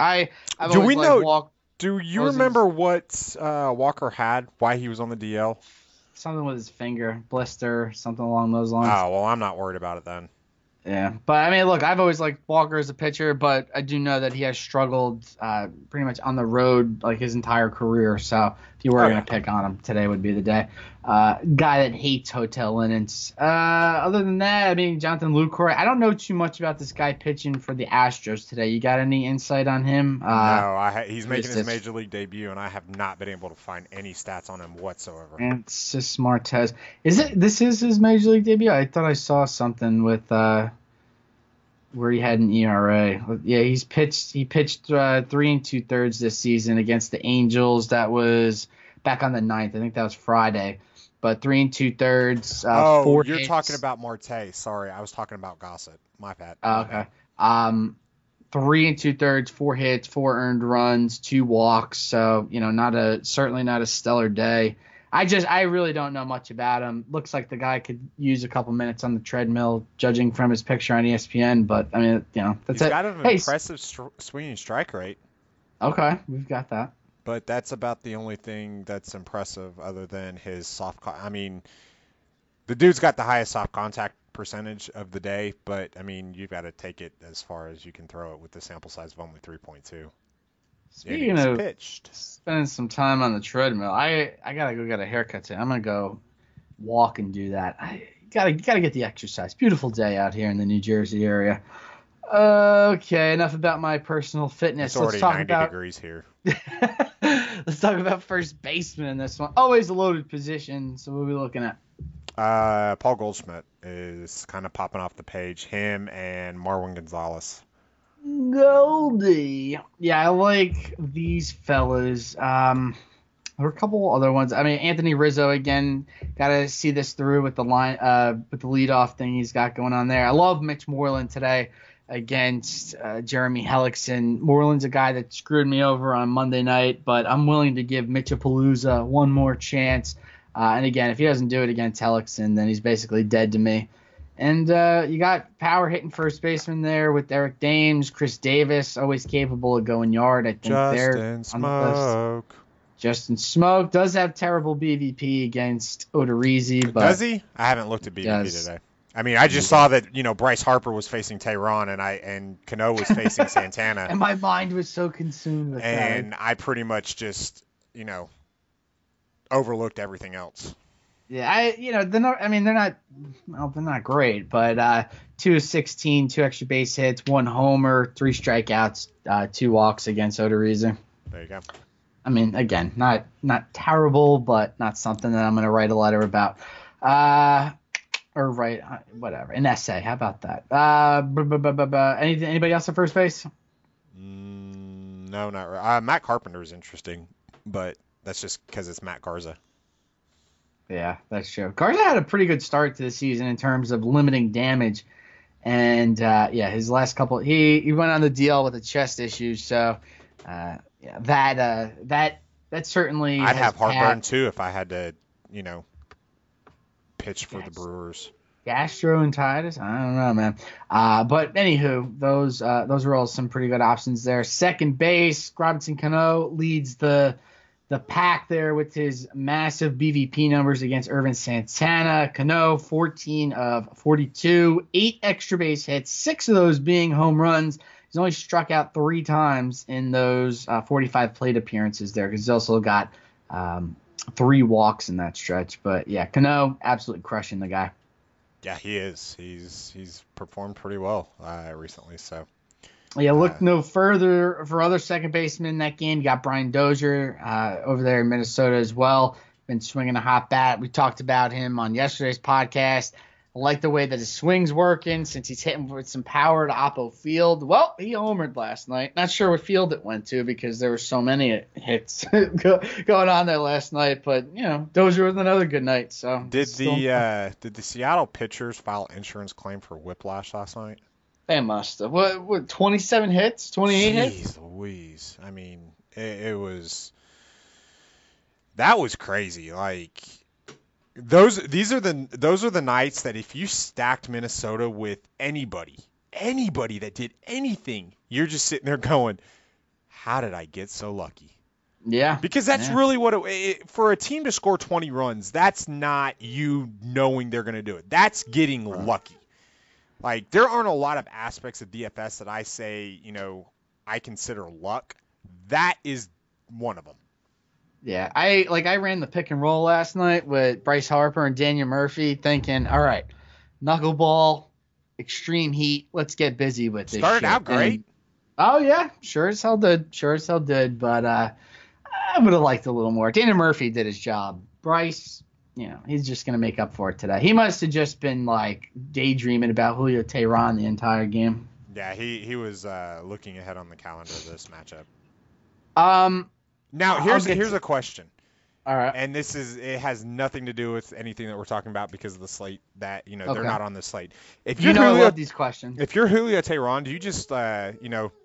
Do you remember what Walker had, why he was on the DL? Something with his finger, blister, something along those lines. Oh, well, I'm not worried about it then. Yeah, but look, I've always liked Walker as a pitcher, but I do know that he has struggled pretty much on the road like his entire career. So if you were going to pick on him, today would be the day. Guy that hates hotel linens. Other than that, Jonathan Lucroy. I don't know too much about this guy pitching for the Astros today. You got any insight on him? No, he's making his major league debut, and I have not been able to find any stats on him whatsoever. And it's just Martez. This is his major league debut? I thought I saw something with where he had an ERA. Yeah, he pitched 3 2/3 this season against the Angels. That was back on the 9th. I think that was Friday. But 3 2/3. 4 you're hits. Talking about Marte. Sorry, I was talking about Gossett. My bad. Okay. 3 2/3, 4 hits, 4 earned runs, 2 walks. So certainly not a stellar day. I really don't know much about him. Looks like the guy could use a couple minutes on the treadmill, judging from his picture on ESPN. But that's He's it. Got an impressive swinging strike rate. Okay, we've got that. But that's about the only thing that's impressive, other than his soft. The dude's got the highest soft contact percentage of the day. But you've got to take it as far as you can throw it with the sample size of only 3.2. Speaking of spending some time on the treadmill, I gotta go get a haircut today. I'm gonna go walk and do that. gotta get the exercise. Beautiful day out here in the New Jersey area. Okay, enough about my personal fitness. It's already 90 degrees here. Let's talk about first baseman in this one. Always a loaded position. So what are we looking at? Paul Goldschmidt is kind of popping off the page. Him and Marwin Gonzalez. Goldie. Yeah, I like these fellas. There are a couple other ones. I mean, Anthony Rizzo again. Got to see this through with the with the leadoff thing he's got going on there. I love Mitch Moreland today against Jeremy Hellickson. Moreland's a guy that screwed me over on Monday night, but I'm willing to give Mitchapalooza one more chance. And again, if he doesn't do it against Hellickson, then he's basically dead to me. And you got power hitting first baseman there with Eric Dames, Chris Davis, always capable of going yard. I think Justin Smoak. Justin Smoak does have terrible BVP against Odorizzi, but does he? I haven't looked at BVP today. I mean, I just saw that Bryce Harper was facing Tehran and Cano was facing Santana, and my mind was so consumed with that. And I pretty much just overlooked everything else. Yeah, they're not great, but 2-16, 2 extra base hits, 1 homer, 3 strikeouts, 2 walks against Odorizzi. There you go. I mean, again, not terrible, but not something that I'm going to write a letter about. Or write whatever, an essay. How about that? Anybody else at first base? No, not really. Matt Carpenter is interesting, but that's just because it's Matt Garza. Yeah, that's true. Garza had a pretty good start to the season in terms of limiting damage, and his last couple he went on the DL with a chest issue, so that certainly. I'd have heartburn too if I had to pitch for the Brewers. Gastroenteritis? I don't know, man. But anywho, those are all some pretty good options there. Second base, Robinson Cano leads the pack there with his massive BVP numbers against Irvin Santana. Cano, 14 of 42, 8 extra base hits, 6 of those being home runs. He's only struck out 3 times in those 45 plate appearances there because he's also got 3 walks in that stretch. But yeah, Cano absolutely crushing the guy. Yeah, he is. He's performed pretty well recently. So yeah, look no further for other second basemen in that game. You got Brian Dozier over there in Minnesota as well. Been swinging a hot bat. We talked about him on yesterday's podcast. I like the way that his swing's working since he's hitting with some power to Oppo Field. Well, he homered last night. Not sure what field it went to because there were so many hits going on there last night. But Dozier was another good night. So did the Seattle pitchers file insurance claim for whiplash last night? They must have. What 27 hits, 28 hits? Jeez Louise. I mean, that was crazy. Like. Those are the nights that if you stacked Minnesota with anybody that did anything, you're just sitting there going, how did I get so lucky? Yeah. Because that's really what for a team to score 20 runs, that's not you knowing they're going to do it. That's getting lucky. Like there aren't a lot of aspects of DFS that I say, I consider luck. That is one of them. Yeah, I ran the pick and roll last night with Bryce Harper and Daniel Murphy thinking, all right, knuckleball, extreme heat, let's get busy with this. Started out great. Oh, yeah, sure as hell did, but I would have liked a little more. Daniel Murphy did his job. Bryce, he's just going to make up for it today. He must have just been, daydreaming about Julio Tehran the entire game. Yeah, he was looking ahead on the calendar of this matchup. Now, here's a question. All right. And it has nothing to do with anything that we're talking about because of the slate that, they're not on the slate. If you're I love these questions. If you're Julio Tehran, do you just, do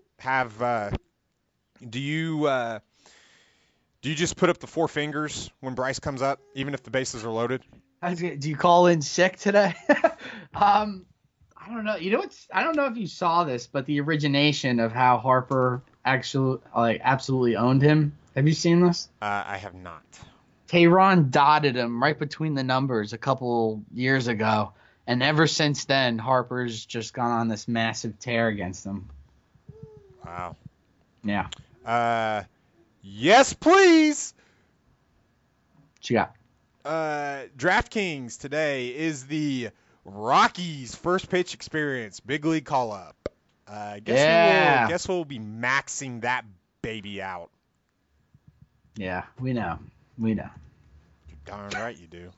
you just put up the 4 fingers when Bryce comes up, even if the bases are loaded? Do you call in sick today? I don't know. I don't know if you saw this, but the origination of how Harper absolutely owned him. Have you seen this? I have not. Tehran dotted him right between the numbers a couple years ago, and ever since then, Harper's just gone on this massive tear against him. Wow. Yeah. Yes, please. What you got? DraftKings today is the Rockies first pitch experience, big league call up. Guess we'll be maxing that baby out. Yeah, we know. You're darn right you do.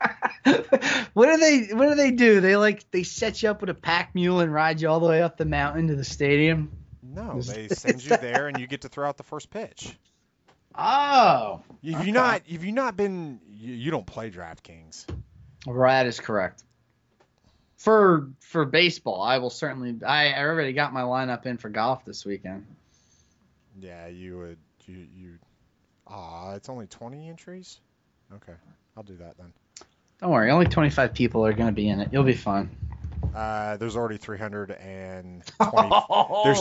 What do they do? They set you up with a pack mule and ride you all the way up the mountain to the stadium? No, they send you there and you get to throw out the first pitch. Oh. If you not been, you don't play DraftKings. That is correct. For baseball, I will certainly. I already got my lineup in for golf this weekend. Yeah, you would. It's only 20 entries. Okay, I'll do that then. Don't worry, only 25 people are going to be in it. You'll be fine. There's already 320. There's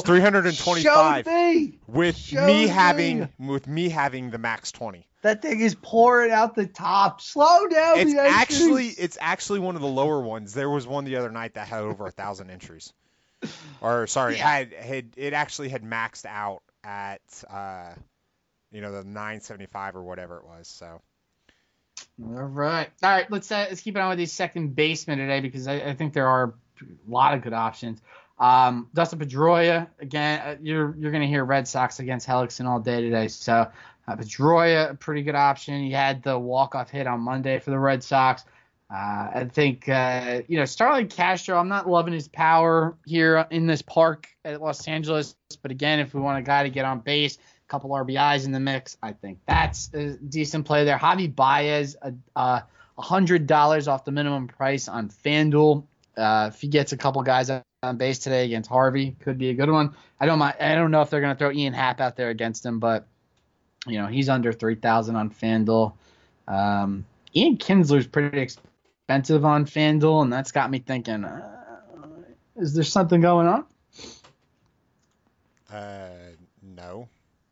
325 with me having the max 20. That thing is pouring out the top. Slow down. It's actually one of the lower ones. There was one the other night that had over 1,000 entries. Or sorry, it actually had maxed out at the 975 or whatever it was. So. All right. Let's keep it on with these second basemen today because I think there are a lot of good options. Dustin Pedroia, again, you're going to hear Red Sox against Hellickson all day today. So Pedroia, a pretty good option. He had the walk-off hit on Monday for the Red Sox. I think, Starling Castro, I'm not loving his power here in this park at Los Angeles. But again, if we want a guy to get on base, couple RBIs in the mix, I think that's a decent play there. Javi Baez, $100 off the minimum price on FanDuel. If he gets a couple guys on base today against Harvey, could be a good one. I don't know if they're going to throw Ian Happ out there against him, but he's under 3,000 on FanDuel. Ian Kinsler's pretty expensive on FanDuel, and that's got me thinking, is there something going on? No.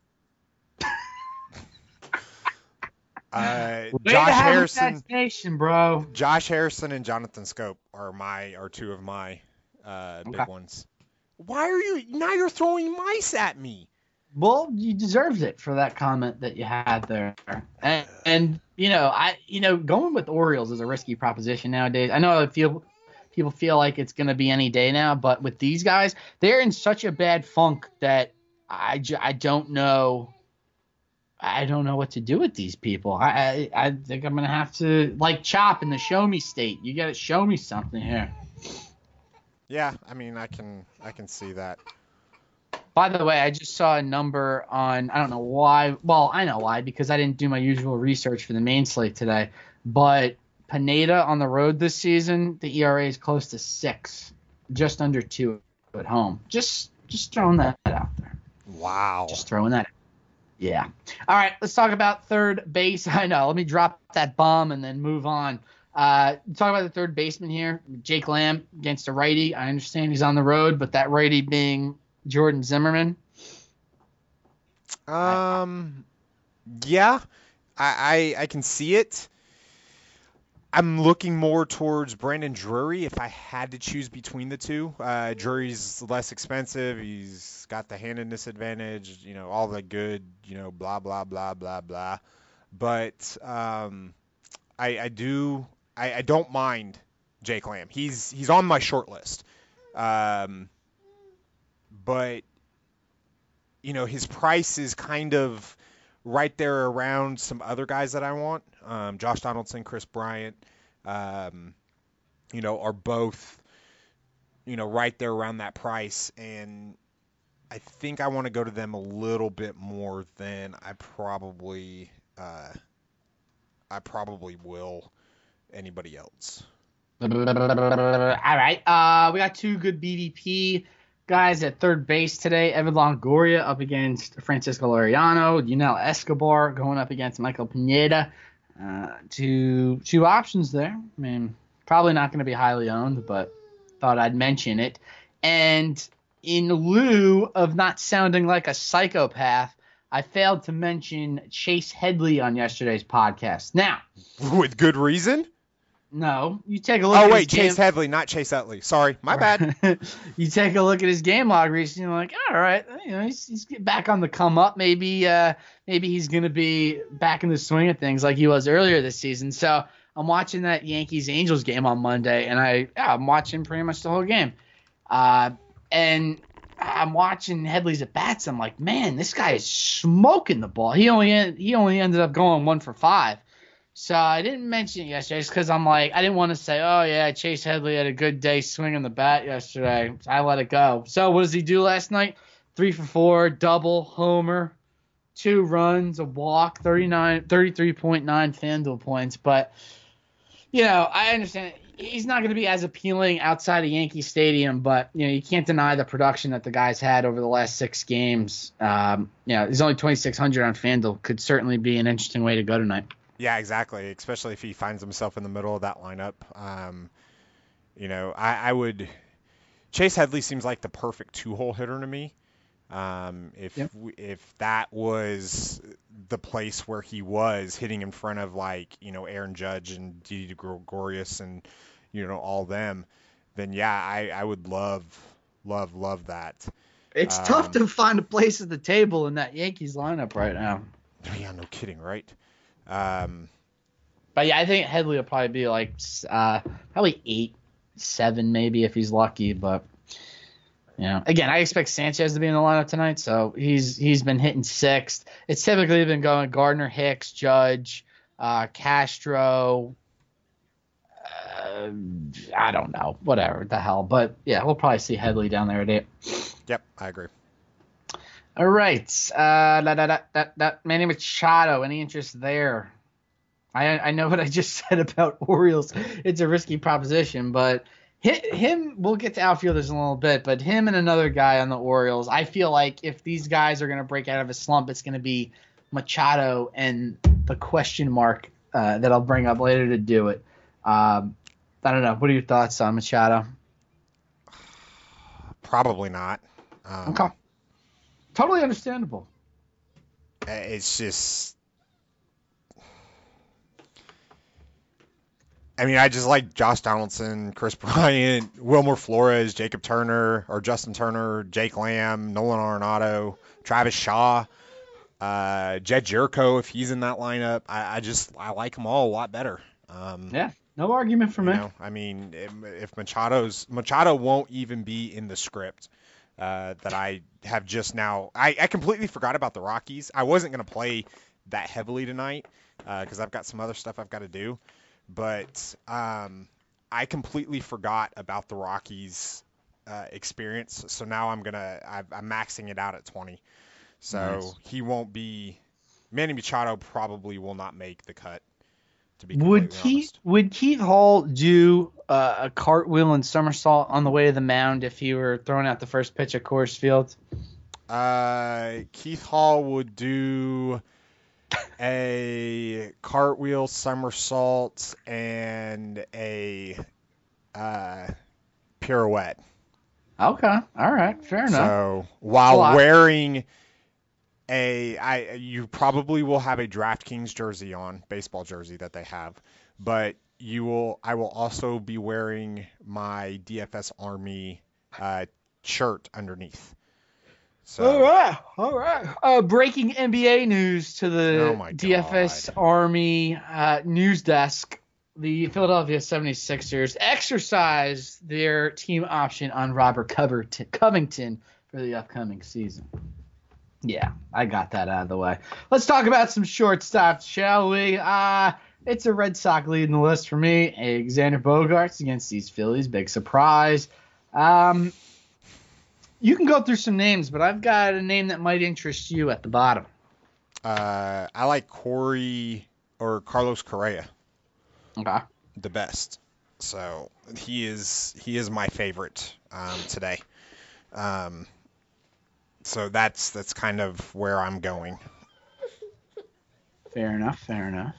Josh Harrison and Jonathan Scope are two of my big ones. Why are you're throwing mice at me? Well, you deserved it for that comment that you had there. And going with Orioles is a risky proposition nowadays. I know people feel like it's going to be any day now, but with these guys, they're in such a bad funk that I don't know. I don't know what to do with these people. I think I'm going to have to, like Chop in the Show Me State. You got to show me something here. Yeah, I mean, I can see that. By the way, I just saw a number on, I don't know why. Well, I know why, because I didn't do my usual research for the main slate today. But Pineda on the road this season, the ERA is close to 6, just under 2 at home. Just throwing that out there. Wow. Just throwing that out. Yeah. All right, let's talk about third base. I know. Let me drop that bomb and then move on. Talk about the third baseman here. Jake Lamb against a righty. I understand he's on the road, but that righty being Jordan Zimmerman. Yeah, I can see it. I'm looking more towards Brandon Drury if I had to choose between the two. Drury's less expensive. He's got the handedness advantage, all the good, blah, blah, blah, blah, blah. But I don't mind Jake Lamb. He's on my short list. But, his price is kind of right there around some other guys that I want. Josh Donaldson, Chris Bryant, are both, right there around that price. And I think I want to go to them a little bit more than I probably will anybody else. All right. We got two good BVP guys at third base today. Evan Longoria up against Francisco Liriano. Yunel Escobar going up against Michael Pineda. Two options there. I mean, probably not going to be highly owned, but thought I'd mention it. And in lieu of not sounding like a psychopath, I failed to mention Chase Headley on yesterday's podcast. Now, with good reason? No, you take a look. Oh at wait, his Chase game. Headley, not Chase Utley. Sorry, my bad. You take a look at his game log recently, you're like, all right, he's back on the come up. Maybe he's gonna be back in the swing of things like he was earlier this season. So I'm watching that Yankees-Angels game on Monday, and I'm watching pretty much the whole game. And I'm watching Headley's at bats. I'm like, man, this guy is smoking the ball. He only ended up going 1 for 5. So I didn't mention it yesterday just because I'm like, I didn't want to say, oh yeah, Chase Headley had a good day swinging the bat yesterday. So I let it go. So what does he do last night? 3 for 4, double, homer, 2 runs, a walk, 33.9 FanDuel points. But I understand he's not going to be as appealing outside of Yankee Stadium, but you can't deny the production that the guy's had over the last 6 games. He's only 2,600 on FanDuel. Could certainly be an interesting way to go tonight. Yeah, exactly. Especially if he finds himself in the middle of that lineup. I would. Chase Headley seems like the perfect 2-hole hitter to me. If that was the place where he was hitting in front of Aaron Judge and Didi Gregorius and all them, then yeah, I would love that. It's tough to find a place at the table in that Yankees lineup right now. Yeah, no kidding, right? But yeah, I think Headley will probably be probably 8-7 maybe if he's lucky. But again, I expect Sanchez to be in the lineup tonight, so he's been hitting 6th. It's typically been going Gardner, Hicks, Judge, Castro. I don't know, whatever the hell. But yeah, we'll probably see Headley down there at 8. Yep, I agree. All right, Manny Machado. Any interest there? I know what I just said about Orioles. It's a risky proposition, but him. We'll get to outfielders in a little bit, but him and another guy on the Orioles. I feel like if these guys are going to break out of a slump, it's going to be Machado and the question mark that I'll bring up later to do it. I don't know. What are your thoughts on Machado? Probably not. Okay. Totally understandable. It's just, I just like Josh Donaldson, Chris Bryant, Wilmer Flores, Jacob Turner, or Justin Turner, Jake Lamb, Nolan Arenado, Travis Shaw, Jed Jericho, if he's in that lineup. I like them all a lot better. Yeah, no argument for me. If Machado won't even be in the script that I have just now. I completely forgot about the Rockies. I wasn't going to play that heavily tonight because I've got some other stuff I've got to do. But I completely forgot about the Rockies experience. So now I'm maxing it out at 20. So nice. He won't be. Manny Machado probably will not make the cut. To be honest. Would Keith Hall do a cartwheel and somersault on the way to the mound if he were throwing out the first pitch at Coors Field? Keith Hall would do a cartwheel, somersault, and a pirouette. Okay, all right, fair enough. So while wearing you probably will have a DraftKings jersey on, baseball jersey that they have, but I will also be wearing my DFS Army shirt underneath. So, all right. Breaking NBA news to the DFS Army news desk. The Philadelphia 76ers exercised their team option on Robert Covington for the upcoming season. Yeah, I got that out of the way. Let's talk about some shortstops, shall we? It's a Red Sox leading the list for me. Alexander Bogaerts against these Phillies. Big surprise. You can go through some names, but I've got a name that might interest you at the bottom. I like Carlos Correa. Okay. The best. So he is my favorite today. So that's kind of where I'm going. Fair enough.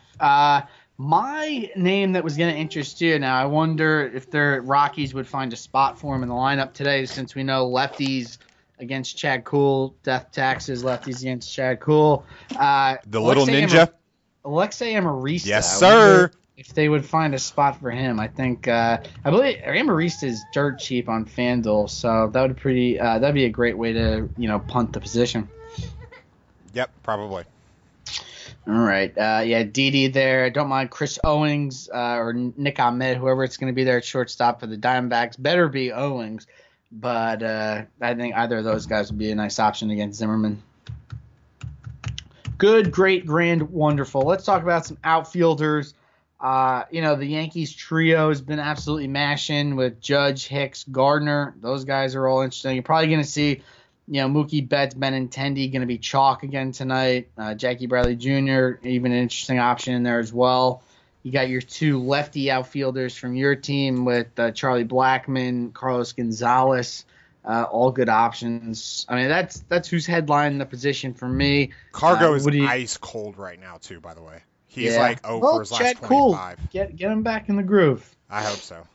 My name that was going to interest you, now I wonder if the Rockies would find a spot for him in the lineup today, since we know lefties against Chad Kuhl, death taxes, lefties against Chad Kuhl. The little ninja. Alexei Amarista. Yes, sir. if they would find a spot for him. I think I believe Amarista is dirt cheap on FanDuel, so that'd be a great way to punt the position. Yep, probably. All right, Didi there. I don't mind Chris Owings or Nick Ahmed, whoever it's going to be there at shortstop for the Diamondbacks. Better be Owings, but I think either of those guys would be a nice option against Zimmerman. Good, great, grand, wonderful. Let's talk about some outfielders. The Yankees trio has been absolutely mashing with Judge, Hicks, Gardner. Those guys are all interesting. You're probably going to see, Mookie Betts, Benintendi going to be chalk again tonight. Jackie Bradley Jr., even an interesting option in there as well. You got your two lefty outfielders from your team with Charlie Blackmon, Carlos Gonzalez. All good options. I mean, that's who's headlining the position for me. Cargo is ice cold right now, too, by the way. He's like for his last 25. Cool. Get him back in the groove. I hope so.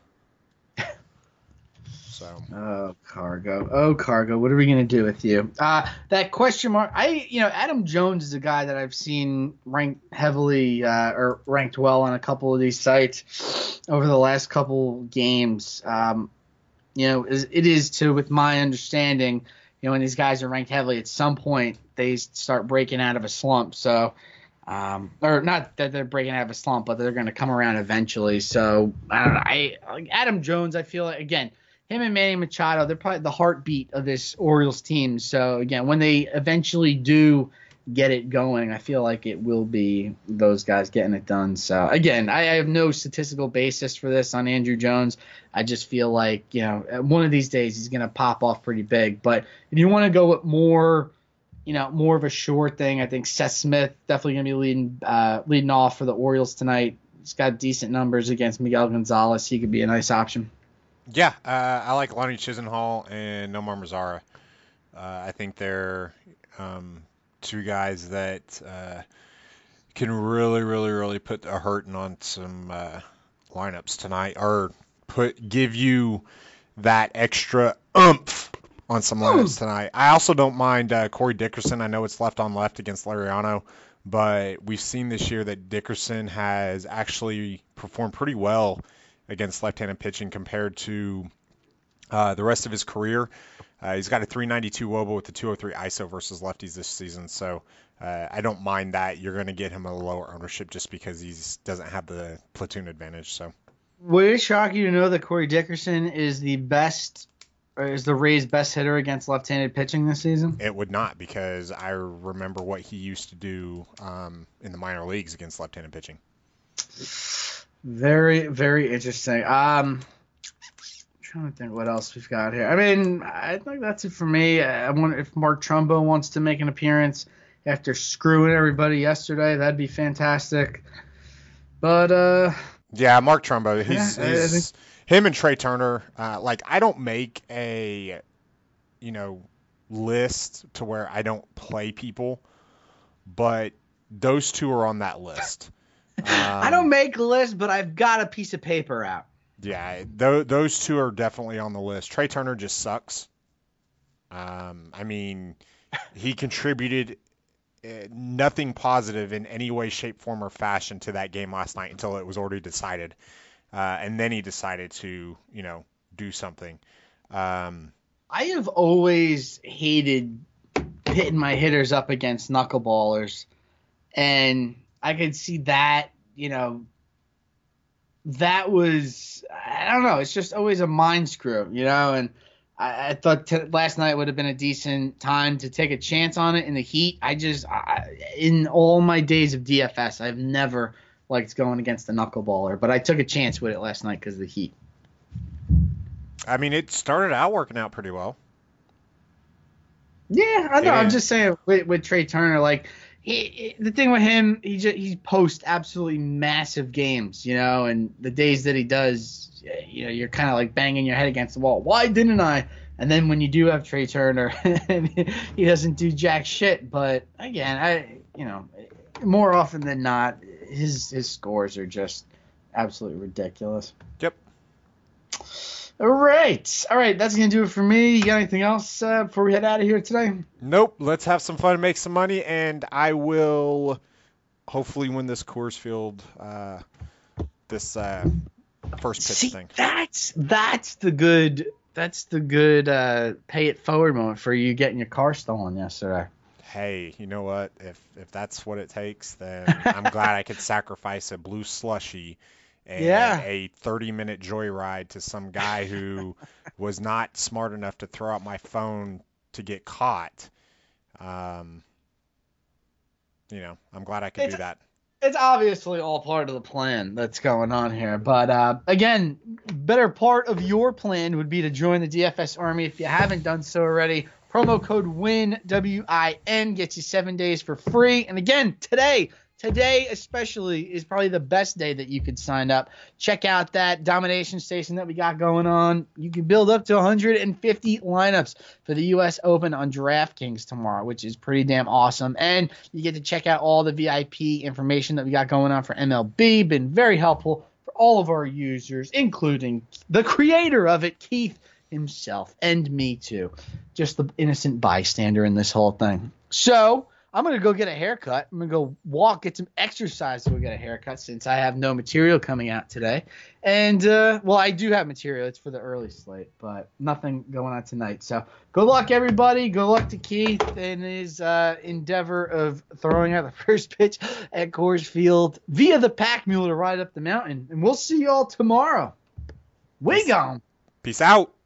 Oh, Cargo. What are we gonna do with you? That question mark. Adam Jones is a guy that I've seen ranked heavily or ranked well on a couple of these sites over the last couple games. It is too, with my understanding, when these guys are ranked heavily, at some point they start breaking out of a slump. So, or not that they're breaking out of a slump, but they're going to come around eventually. So I don't know. Adam Jones, I feel like, again, him and Manny Machado, they're probably the heartbeat of this Orioles team. So again, when they eventually do get it going, I feel like it will be those guys getting it done. So again, I have no statistical basis for this on Andrew Jones. I just feel like, one of these days he's going to pop off pretty big. But if you want to go with more of a sure thing, I think Seth Smith definitely going to be leading off for the Orioles tonight. He's got decent numbers against Miguel Gonzalez. He could be a nice option. Yeah, I like Lonnie Chisenhall and Nomar Mazara. I think they're two guys that can really, really, really put a hurting on some lineups tonight, or give you that extra oomph on some lineups tonight. I also don't mind Corey Dickerson. I know it's left on left against Lariano, but we've seen this year that Dickerson has actually performed pretty well against left-handed pitching compared to the rest of his career. He's got a 392 WOBA with a 203 ISO versus lefties this season, so I don't mind that. You're going to get him a lower ownership just because he doesn't have the platoon advantage. So, would it shock you to know that Corey Dickerson is the Rays' best hitter against left-handed pitching this season? It would not, because I remember what he used to do in the minor leagues against left-handed pitching. Very, very interesting. I'm trying to think what else we've got here. I mean, I think that's it for me. I wonder if Mark Trumbo wants to make an appearance after screwing everybody yesterday. That'd be fantastic. But yeah, Mark Trumbo. He's him and Trey Turner. I don't make a list to where I don't play people, but those two are on that list. I don't make a list, but I've got a piece of paper out. Yeah, those two are definitely on the list. Trey Turner just sucks. I mean, he contributed nothing positive in any way, shape, form, or fashion to that game last night until it was already decided. And then he decided to, do something. I have always hated hitting my hitters up against knuckleballers. And I could see that, that was, I don't know, it's just always a mind screw, and I thought last night would have been a decent time to take a chance on it in the heat. In all my days of DFS, I've never liked going against the knuckleballer, but I took a chance with it last night because of the heat. I mean, it started out working out pretty well. Yeah, I know. Yeah. I'm just saying with Trey Turner, the thing with him, he posts absolutely massive games, and the days that he does, you're kind of like banging your head against the wall. Why didn't I? And then when you do have Trey Turner, he doesn't do jack shit. But again, more often than not, his scores are just absolutely ridiculous. Yep. All right. That's going to do it for me. You got anything else before we head out of here today? Nope. Let's have some fun, make some money, and I will hopefully win this Coors Field this first pitch thing. That's the good pay it forward moment for you getting your car stolen yesterday. Hey, you know what? If that's what it takes, then I'm glad I could sacrifice a blue slushy and a 30-minute joyride to some guy who was not smart enough to throw out my phone to get caught. I'm glad I could do that. It's obviously all part of the plan that's going on here. But, again, better part of your plan would be to join the DFS Army if you haven't done so already. Promo code WIN, W-I-N, gets you 7 days for free. And, again, today especially is probably the best day that you could sign up. Check out that domination station that we got going on. You can build up to 150 lineups for the U.S. Open on DraftKings tomorrow, which is pretty damn awesome. And you get to check out all the VIP information that we got going on for MLB. Been very helpful for all of our users, including the creator of it, Keith himself, and me too. Just the innocent bystander in this whole thing. So I'm going to go get a haircut. I'm going to go walk, get some exercise to go get a haircut since I have no material coming out today. And, I do have material. It's for the early slate, but nothing going on tonight. So good luck, everybody. Good luck to Keith in his endeavor of throwing out the first pitch at Coors Field via the Pack Mule to ride up the mountain. And we'll see you all tomorrow. We gone. Peace out.